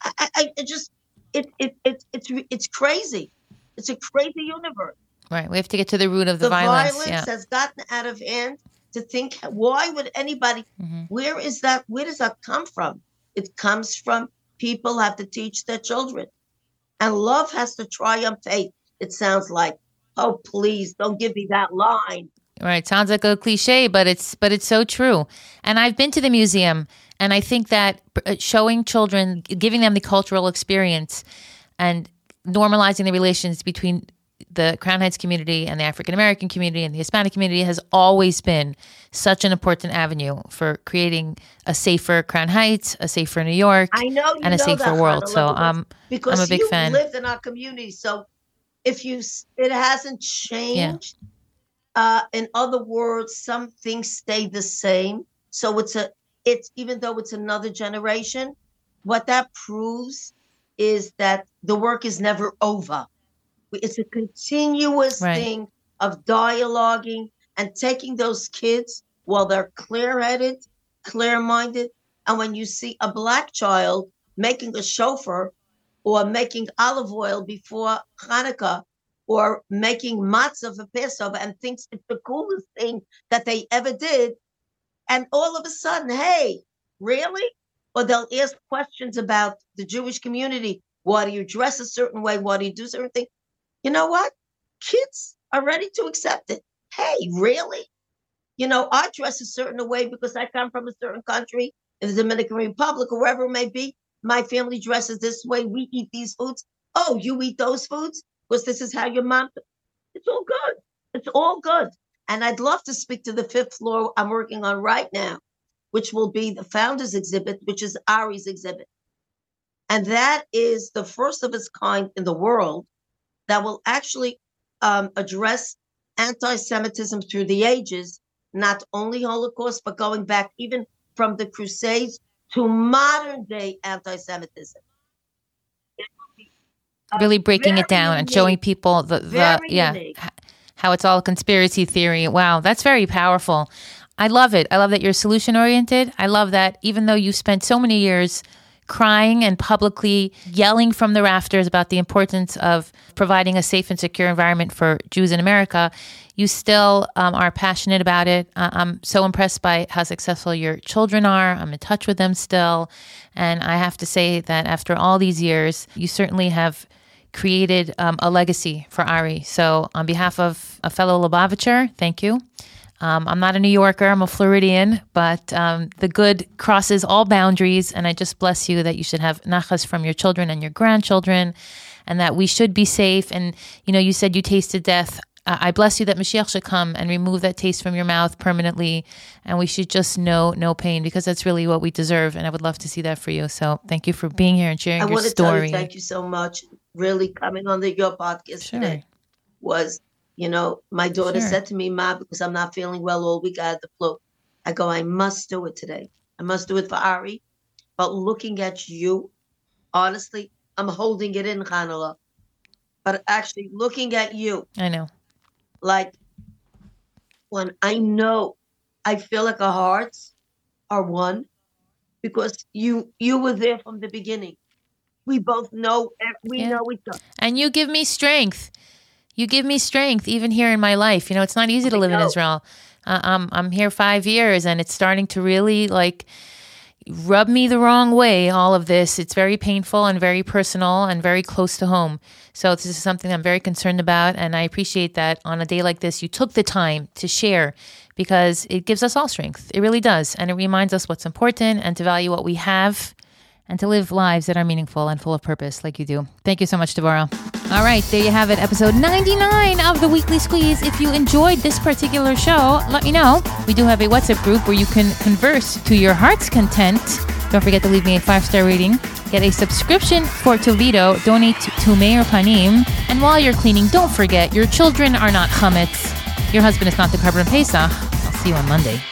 It's crazy. It's a crazy universe. Right. We have to get to the root of the violence. violence. Yeah. Has gotten out of hand. To think, why would anybody, where does that come from? It comes from people have to teach their children. And love has to triumph hate. It sounds like, oh, please don't give me that line. Right. Sounds like a cliche, but it's so true. And I've been to the museum, and I think that showing children, giving them the cultural experience and normalizing the relations between the Crown Heights community and the African American community and the Hispanic community has always been such an important avenue for creating a safer Crown Heights, a safer New York, and a safer world. So I'm a big fan. Because you lived in our community, so it hasn't changed. Yeah. In other words, some things stay the same. So it's even though it's another generation, what that proves is that the work is never over. It's a continuous thing of dialoguing and taking those kids while they're clear-headed, clear-minded. And when you see a Black child making a shofar or making olive oil before Hanukkah or making matzah for Passover and thinks it's the coolest thing that they ever did, and all of a sudden, hey, really? Or they'll ask questions about the Jewish community. Why do you dress a certain way? Why do you do certain things? You know what? Kids are ready to accept it. Hey, really? I dress a certain way because I come from a certain country, in the Dominican Republic or wherever it may be. My family dresses this way. We eat these foods. Oh, you eat those foods? Because this is how your mom... It's all good. It's all good. And I'd love to speak to the 5th floor I'm working on right now, which will be the Founders Exhibit, which is Ari's exhibit. And that is the first of its kind in the world that will actually address anti-Semitism through the ages, not only Holocaust, but going back even from the Crusades to modern day anti-Semitism. Really breaking it down and showing people how it's all a conspiracy theory. Wow, that's very powerful. I love it. I love that you're solution oriented. I love that even though you spent so many years crying and publicly yelling from the rafters about the importance of providing a safe and secure environment for Jews in America, you still are passionate about it. I'm so impressed by how successful your children are. I'm in touch with them still. And I have to say that after all these years, you certainly have created a legacy for Ari. So on behalf of a fellow Lubavitcher, thank you. I'm not a New Yorker, I'm a Floridian, but the good crosses all boundaries, and I just bless you that you should have nachas from your children and your grandchildren, and that we should be safe. And, you said you tasted death. I bless you that Mashiach should come and remove that taste from your mouth permanently, and we should just know no pain, because that's really what we deserve, and I would love to see that for you. So thank you for being here and sharing your story. I want to tell you, thank you so much. Really coming on your podcast today was... my daughter said to me, Ma, because I'm not feeling well all week, I had the flu. I go, I must do it today. I must do it for Ari. But looking at you, honestly, I'm holding it in, Hanala. But actually looking at you. I know. Like, when I feel like our hearts are one, because you were there from the beginning. We both know, know each other. And you give me strength. You give me strength even here in my life. It's not easy to live in Israel. I'm here 5 years, and it's starting to really rub me the wrong way, all of this. It's very painful and very personal and very close to home. So this is something I'm very concerned about, and I appreciate that on a day like this, you took the time to share, because it gives us all strength. It really does. And it reminds us what's important and to value what we have and to live lives that are meaningful and full of purpose like you do. Thank you so much, Devorah. All right, there you have it, episode 99 of The Weekly Squeeze. If you enjoyed this particular show, let me know. We do have a WhatsApp group where you can converse to your heart's content. Don't forget to leave me a 5-star rating. Get a subscription for Toledo. Donate to Meir Panim. And while you're cleaning, don't forget, your children are not chametz. Your husband is not the Korban Pesach. I'll see you on Monday.